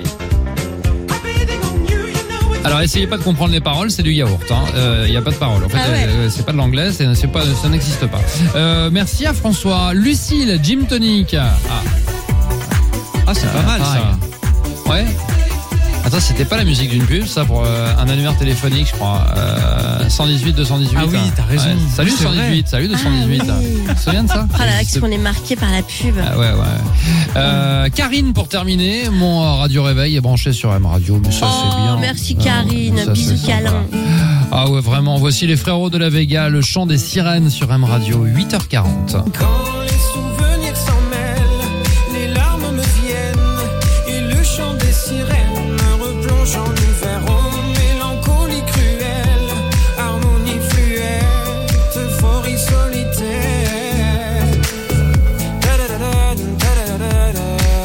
Speaker 2: Alors essayez pas de comprendre les paroles, c'est du yaourt. Il hein. euh, y a pas de paroles. En fait,
Speaker 3: Ah ouais.
Speaker 2: euh, c'est pas de l'anglais, c'est, c'est pas, ça n'existe pas. Euh, merci à François, Lucille, Gym Tonic. Ah,
Speaker 4: Ah, c'est pas mal
Speaker 2: pareil.
Speaker 4: ça.
Speaker 2: Ouais. Attends, c'était pas la musique d'une pub, ça, pour euh, un annuaire téléphonique, je crois. Euh, cent dix-huit deux cent dix-huit.
Speaker 4: Ah oui, t'as raison.
Speaker 2: Salut
Speaker 4: C'est
Speaker 2: cent dix-huit, salut deux cent dix-huit.
Speaker 3: Ah oui.
Speaker 2: Tu te souviens de ça?
Speaker 3: Oh là là, qu'est-ce qu'on est marqué par la pub.
Speaker 2: Ah ouais, ouais. Euh, Karine, pour terminer, mon euh, radio réveil est branché sur M Radio, mais ça
Speaker 3: Oh,
Speaker 2: c'est bien.
Speaker 3: merci
Speaker 2: Ah,
Speaker 3: Karine,
Speaker 2: ça,
Speaker 3: bisous
Speaker 2: c'est sympa.
Speaker 3: câlin.
Speaker 2: Ah ouais, vraiment. Voici les frérots de la Vega, le chant des sirènes sur M Radio, huit heures quarante.
Speaker 10: Quand les souvenirs s'en mêlent, les larmes me viennent et le chant des sirènes me replonge en l'hiver. Oh, mélancolie cruelle, harmonie fluette, euphorie solitaire. Da-da-da-da, da-da-da-da,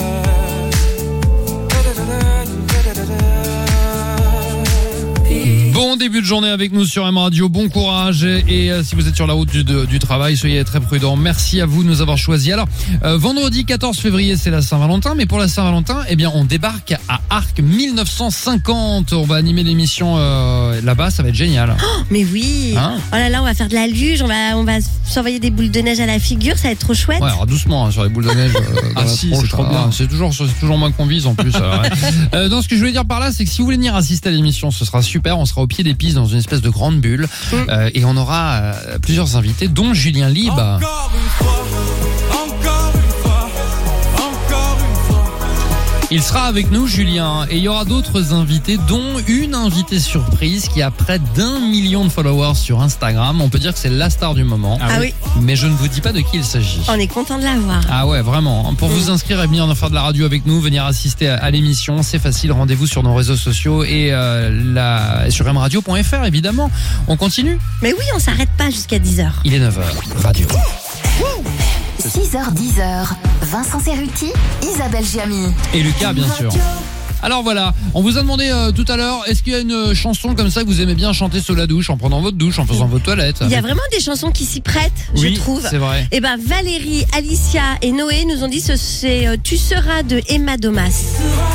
Speaker 10: da-da-da-da.
Speaker 2: Bon début de journée avec nous sur M Radio, bon courage et, et, euh, si vous êtes sur la route du, de- du travail, soyez très prudents. Merci à vous de nous avoir choisis. Alors, euh, vendredi quatorze février, c'est la Saint-Valentin, mais pour la Saint-Valentin, eh bien, on débarque à Arc mille neuf cent cinquante. On va animer l'émission euh, là-bas, ça va être génial.
Speaker 3: Mais oui.
Speaker 2: Hein
Speaker 3: Oh là là, on va faire de la luge, on va, on va s'envoyer des boules de neige à la figure, ça va être trop chouette.
Speaker 2: Ouais, alors doucement hein, sur les boules de neige. euh, dans
Speaker 4: Ah
Speaker 2: la
Speaker 4: si,
Speaker 2: tronche,
Speaker 4: c'est trop
Speaker 2: hein.
Speaker 4: bien.
Speaker 2: C'est toujours, c'est toujours moins qu'on vise en plus. alors, ouais. euh, donc ce que je voulais dire par là, c'est que si vous voulez venir assister à l'émission, ce sera super. On sera au pied des pistes dans une espèce de grande bulle euh, et on aura euh, plusieurs invités, dont Julien Libre.
Speaker 10: Encore une fois, encore une fois, encore une fois.
Speaker 2: Il sera avec nous, Julien, et il y aura d'autres invités, dont une invitée surprise qui a près d'un million de followers sur Instagram. On peut dire que c'est la star du moment.
Speaker 3: Ah oui.
Speaker 2: Mais je ne vous dis pas de qui il s'agit.
Speaker 3: On est content de l'avoir.
Speaker 2: Ah ouais, vraiment. Pour vous inscrire et venir en faire de la radio avec nous, venir assister à, à l'émission, c'est facile. Rendez-vous sur nos réseaux sociaux et euh, la, sur m radio point f r, évidemment. On continue.
Speaker 3: Mais oui, on s'arrête pas jusqu'à dix heures.
Speaker 2: Il est neuf heures. Radio.
Speaker 5: six heures dix heures, Vincent Cerruti, Isabelle Giamy.
Speaker 2: Et Lucas, bien sûr. Alors voilà, on vous a demandé euh, tout à l'heure, est-ce qu'il y a une chanson comme ça que vous aimez bien chanter sous la douche, en prenant votre douche, en faisant votre toilette?
Speaker 3: Il y a vraiment des chansons qui s'y prêtent,
Speaker 2: Oui,
Speaker 3: je trouve.
Speaker 2: c'est vrai.
Speaker 3: Et ben Valérie, Alicia et Noé nous ont dit que c'est euh, Tu seras de Emma Domas.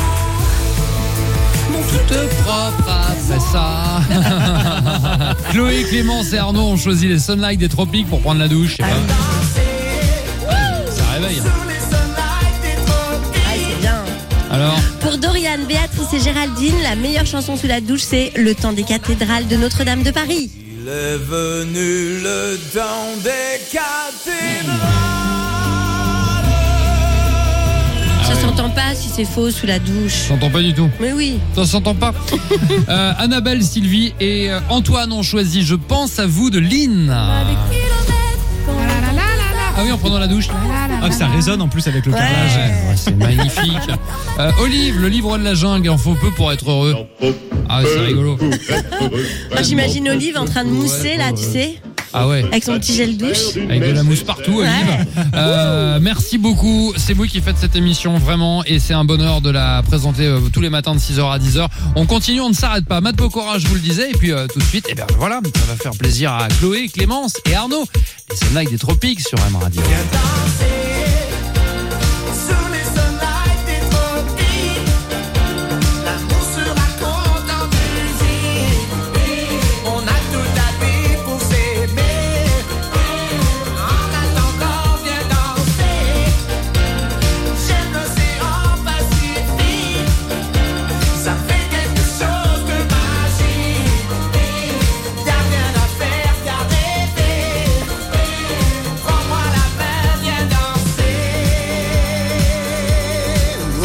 Speaker 2: Tout propre après ça. Chloé, Clémence et Arnaud ont choisi les Sunlight des Tropiques pour prendre la douche. Je sais pas. Ça réveille.
Speaker 3: Ah, c'est bien.
Speaker 2: Alors,
Speaker 3: Pour Dorian, Béatrice et Géraldine, la meilleure chanson sous la douche, c'est Le temps des cathédrales de Notre-Dame de Paris.
Speaker 10: Il est venu le temps des cathédrales.
Speaker 3: Ça s'entend pas si c'est faux sous la douche.
Speaker 2: j'entends pas du tout.
Speaker 3: Mais oui.
Speaker 2: Ça s'entend pas. euh, Annabelle, Sylvie et euh, Antoine ont choisi Je pense à vous de Lynn. Ah oui, en prenant la douche.
Speaker 4: Ah, ça résonne en plus avec le
Speaker 3: Ouais.
Speaker 4: carrelage.
Speaker 2: Ouais, c'est magnifique. Euh, Olive, le livre de la jungle, il en faut peu pour être heureux. Ah, c'est rigolo.
Speaker 3: Moi, j'imagine Olive en train de mousser là, tu sais,
Speaker 2: Ah ouais.
Speaker 3: avec son petit gel douche.
Speaker 2: Avec de la mousse partout, Olive.
Speaker 3: Ouais.
Speaker 2: Euh, merci beaucoup. C'est vous qui faites cette émission, vraiment. Et c'est un bonheur de la présenter euh, tous les matins de six heures à dix heures. On continue, on ne s'arrête pas. Matt Pokora, je vous le disais. Et puis euh, tout de suite, eh bien voilà, ça va faire plaisir à Chloé, Clémence et Arnaud. Et c'est Night des Tropiques sur M Radio.
Speaker 10: Viens danser sous les sunlights des tropiques. L'amour sera content en musique. On a tout à vivre pour s'aimer. En attendant, viens danser. J'aime l'océan Pacifique. Ça fait quelque chose de magique. Y'a rien à faire qu'à rêver. Prends-moi la main, viens danser. Oh, oh,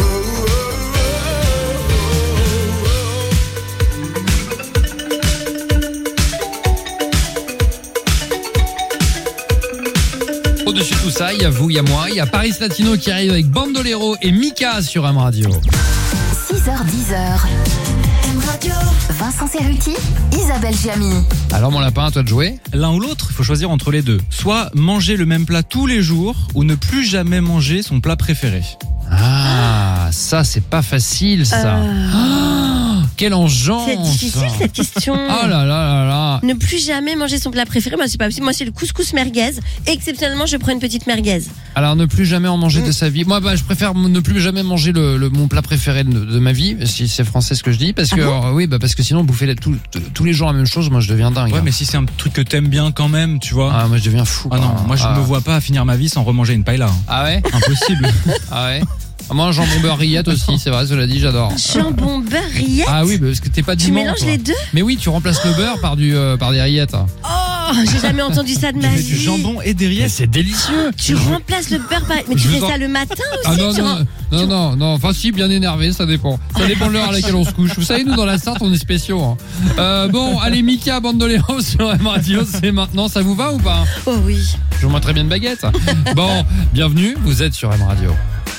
Speaker 2: Au-dessus de tout ça, il y a vous, il y a moi, il y a Paris Latino qui arrive avec Bandolero et Mika sur M Radio.
Speaker 5: six heures dix heures, M Radio, Vincent Cerruti, Isabelle Giamy.
Speaker 2: Alors mon lapin, à toi de jouer.
Speaker 4: L'un ou l'autre, il faut choisir entre les deux. Soit manger le même plat tous les jours, ou ne plus jamais manger son plat préféré.
Speaker 2: Ah, ça c'est pas facile ça.
Speaker 3: Euh.
Speaker 2: Ah, quelle engeance.
Speaker 3: C'est difficile cette question.
Speaker 2: Oh là là là là.
Speaker 3: Ne plus jamais manger son plat préféré, moi c'est pas possible. Moi c'est le couscous merguez. Exceptionnellement, je prends une petite merguez.
Speaker 2: Alors ne plus jamais en manger de sa vie. Moi bah, je préfère ne plus jamais manger le, le- mon plat préféré de, de ma vie, si c'est français ce que je dis, parce que
Speaker 3: Ah
Speaker 2: euh, oui bah parce que sinon bouffer la- tout- t- tous les jours la même chose, moi je deviens dingue.
Speaker 4: Ouais,
Speaker 2: hein.
Speaker 4: mais si c'est un truc que t'aimes bien quand même, tu vois.
Speaker 2: Ah moi je deviens fou.
Speaker 4: Ah non,
Speaker 2: quoi.
Speaker 4: moi je
Speaker 2: ah.
Speaker 4: me vois pas finir ma vie sans remanger une paella. hein.
Speaker 2: Ah ouais.
Speaker 4: Impossible.
Speaker 2: Ah ouais. Ah, moi un jambon beurre rillette aussi, c'est vrai, cela dit, j'adore.
Speaker 3: Jambon beurre rillette.
Speaker 2: Ah oui, bah, parce que t'es pas du
Speaker 3: Tu
Speaker 2: Mans,
Speaker 3: mélanges
Speaker 2: toi.
Speaker 3: les deux.
Speaker 2: Mais oui, tu remplaces le beurre par du euh, par des rillettes.
Speaker 3: Oh, j'ai jamais entendu ça de
Speaker 4: Tu
Speaker 3: ma
Speaker 4: mets
Speaker 3: vie.
Speaker 4: du jambon et des
Speaker 2: Mais
Speaker 4: rillettes.
Speaker 2: c'est délicieux.
Speaker 3: Tu remplaces le beurre par. Mais tu
Speaker 2: Je
Speaker 3: fais
Speaker 2: vous en-
Speaker 3: ça le matin aussi.
Speaker 2: Ah non,
Speaker 3: tu
Speaker 2: non,
Speaker 3: rem-
Speaker 2: non, non, non, enfin si, bien énervé, ça dépend. Ça dépend de l'heure à laquelle on se couche. Vous savez, nous dans la Sarthe, on est spéciaux. Hein. Euh, bon, allez, Mika, Bandolero sur M Radio, c'est maintenant, ça vous va ou pas?
Speaker 3: Oh oui.
Speaker 2: Je vous montre très bien une baguette. Bon, bienvenue, vous êtes sur M Radio.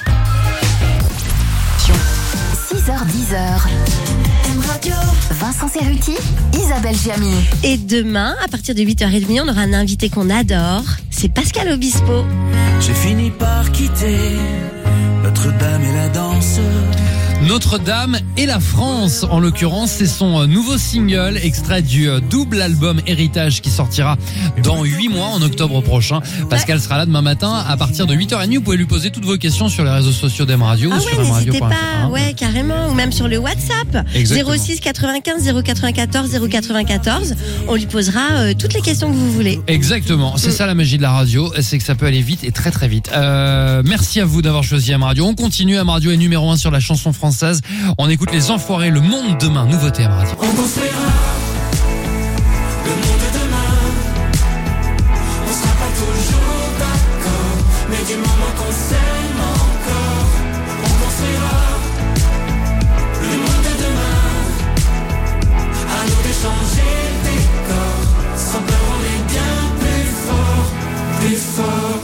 Speaker 5: six heures dix heures, M Radio, Vincent Cerruti, Isabelle Giamy.
Speaker 3: Et demain, à partir de huit heures trente, on aura un invité qu'on adore. C'est Pascal Obispo.
Speaker 10: J'ai fini par quitter Notre-Dame et la danse.
Speaker 2: Notre-Dame et la France, en l'occurrence, c'est son euh, nouveau single, extrait du euh, double album Héritage qui sortira dans huit mois, en octobre prochain. Pascal sera là demain matin à partir de huit heures trente. Vous pouvez lui poser toutes vos questions sur les réseaux sociaux d'M Radio
Speaker 3: Ah
Speaker 2: ou
Speaker 3: ouais,
Speaker 2: sur mradio
Speaker 3: n'hésitez
Speaker 2: point f r.
Speaker 3: pas, ouais, carrément, ou même sur le WhatsApp.
Speaker 2: Exactement.
Speaker 3: zéro six quatre-vingt-quinze zéro quatre-vingt-quatorze zéro quatre-vingt-quatorze. On lui posera euh, toutes les questions que vous voulez.
Speaker 2: Exactement, c'est ça la magie de la radio, c'est que ça peut aller vite et très très vite. Euh, merci à vous d'avoir choisi M Radio. On continue, M Radio est numéro un sur la chanson française. On écoute Les Enfoirés, Le Monde demain, nouveauté M Radio.
Speaker 10: On construira le monde de demain. On sera pas toujours d'accord, mais du moment qu'on s'aime encore, on construira le monde de demain. À nous d'échanger le décor, sans peur on est bien plus fort, plus fort.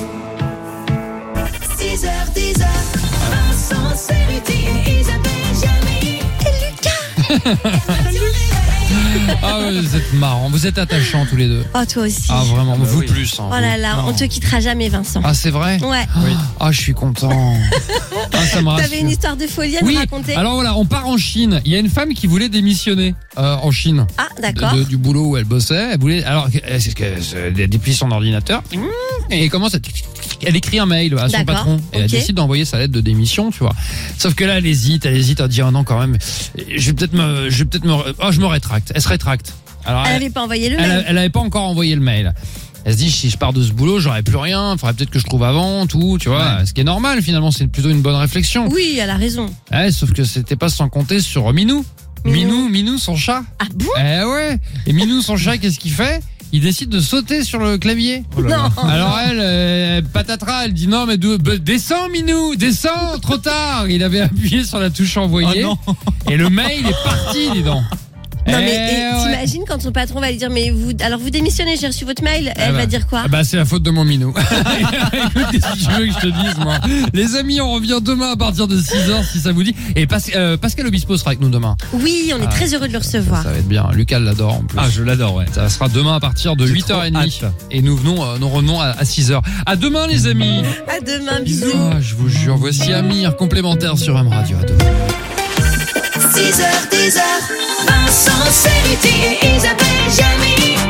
Speaker 1: six heures dix heures, Vincent Cerruti, Isabelle Giamy et Lucas.
Speaker 2: Ah ouais, vous êtes marrants, vous êtes attachants tous les deux.
Speaker 3: Oh, toi aussi.
Speaker 2: Ah vraiment,
Speaker 4: bah
Speaker 2: vous
Speaker 4: oui.
Speaker 2: plus. Hein,
Speaker 3: Oh
Speaker 2: vous.
Speaker 3: là là,
Speaker 2: Non.
Speaker 3: on te quittera jamais, Vincent.
Speaker 2: Ah c'est vrai.
Speaker 3: Ouais.
Speaker 4: Oui.
Speaker 2: Ah je suis content. Ah, ça me rassure.
Speaker 3: T'avais une histoire de folie à
Speaker 2: Oui.
Speaker 3: nous raconter?
Speaker 2: Alors voilà, on part en Chine. Il y a une femme qui voulait démissionner euh, en Chine.
Speaker 3: Ah,
Speaker 2: De-
Speaker 3: d'accord.
Speaker 2: de- du boulot où elle bossait. Elle voulait, alors, elle, c'est ce que- c'est- elle déplie son ordinateur et elle commence à, elle écrit un mail à son
Speaker 3: D'accord,
Speaker 2: patron et elle
Speaker 3: ok.
Speaker 2: décide d'envoyer sa lettre de démission, tu vois. Sauf que là, elle hésite, elle hésite à dire oh non quand même. Je vais peut-être me, je vais peut-être me, oh je me rétracte. Elle se rétracte. Alors
Speaker 3: Elle
Speaker 2: elle,
Speaker 3: avait pas envoyé le
Speaker 2: elle,
Speaker 3: mail.
Speaker 2: elle avait pas encore envoyé le mail. Elle se dit si je pars de ce boulot, j'aurai plus rien. Faudrait peut-être que je trouve avant, tout, tu vois.
Speaker 4: Ouais.
Speaker 2: Ce qui est normal finalement, c'est plutôt une bonne réflexion.
Speaker 3: Oui, elle a raison.
Speaker 2: Ouais, sauf que c'était pas sans compter sur Minou.
Speaker 3: Minou.
Speaker 2: Minou, Minou, son chat.
Speaker 3: Ah bon?
Speaker 2: Eh ouais. Et Minou, son chat, qu'est-ce qu'il fait? Il décide de sauter sur le clavier.
Speaker 4: Oh là là.
Speaker 3: Non.
Speaker 2: Alors elle, euh, patatras, elle dit non mais de- bah, descends Minou, descends, trop tard. Il avait appuyé sur la touche envoyer
Speaker 4: Oh non.
Speaker 2: et le mail est parti, dis donc.
Speaker 3: Non
Speaker 2: Eh
Speaker 3: mais et
Speaker 2: ouais.
Speaker 3: t'imagines quand son patron va lui dire mais vous alors vous démissionnez, j'ai reçu votre mail, elle
Speaker 2: bah.
Speaker 3: va dire quoi?
Speaker 2: Ah bah c'est la faute de mon Minou. Écoute, qu'est-ce que tu veux que je te dise moi? Les amis, on revient demain à partir de six heures si ça vous dit. Et Pas- euh, Pascal Obispo sera avec nous demain.
Speaker 3: Oui, on est
Speaker 2: Ah,
Speaker 3: très heureux de le
Speaker 2: Ça,
Speaker 3: recevoir.
Speaker 2: ça va être bien. Lucas l'adore en plus.
Speaker 4: Ah, je l'adore, ouais.
Speaker 2: Ça sera demain à partir de
Speaker 4: J'ai
Speaker 2: huit heures trente
Speaker 4: trop hâte.
Speaker 2: et nous venons, euh, nous revenons à, à six heures. À demain les amis.
Speaker 3: À demain, bisous.
Speaker 2: Ah, je vous jure, voici Amir complémentaire sur M Radio. À demain.
Speaker 1: six heures, dix heures, Vincent Cerruti et Isabelle Jamy.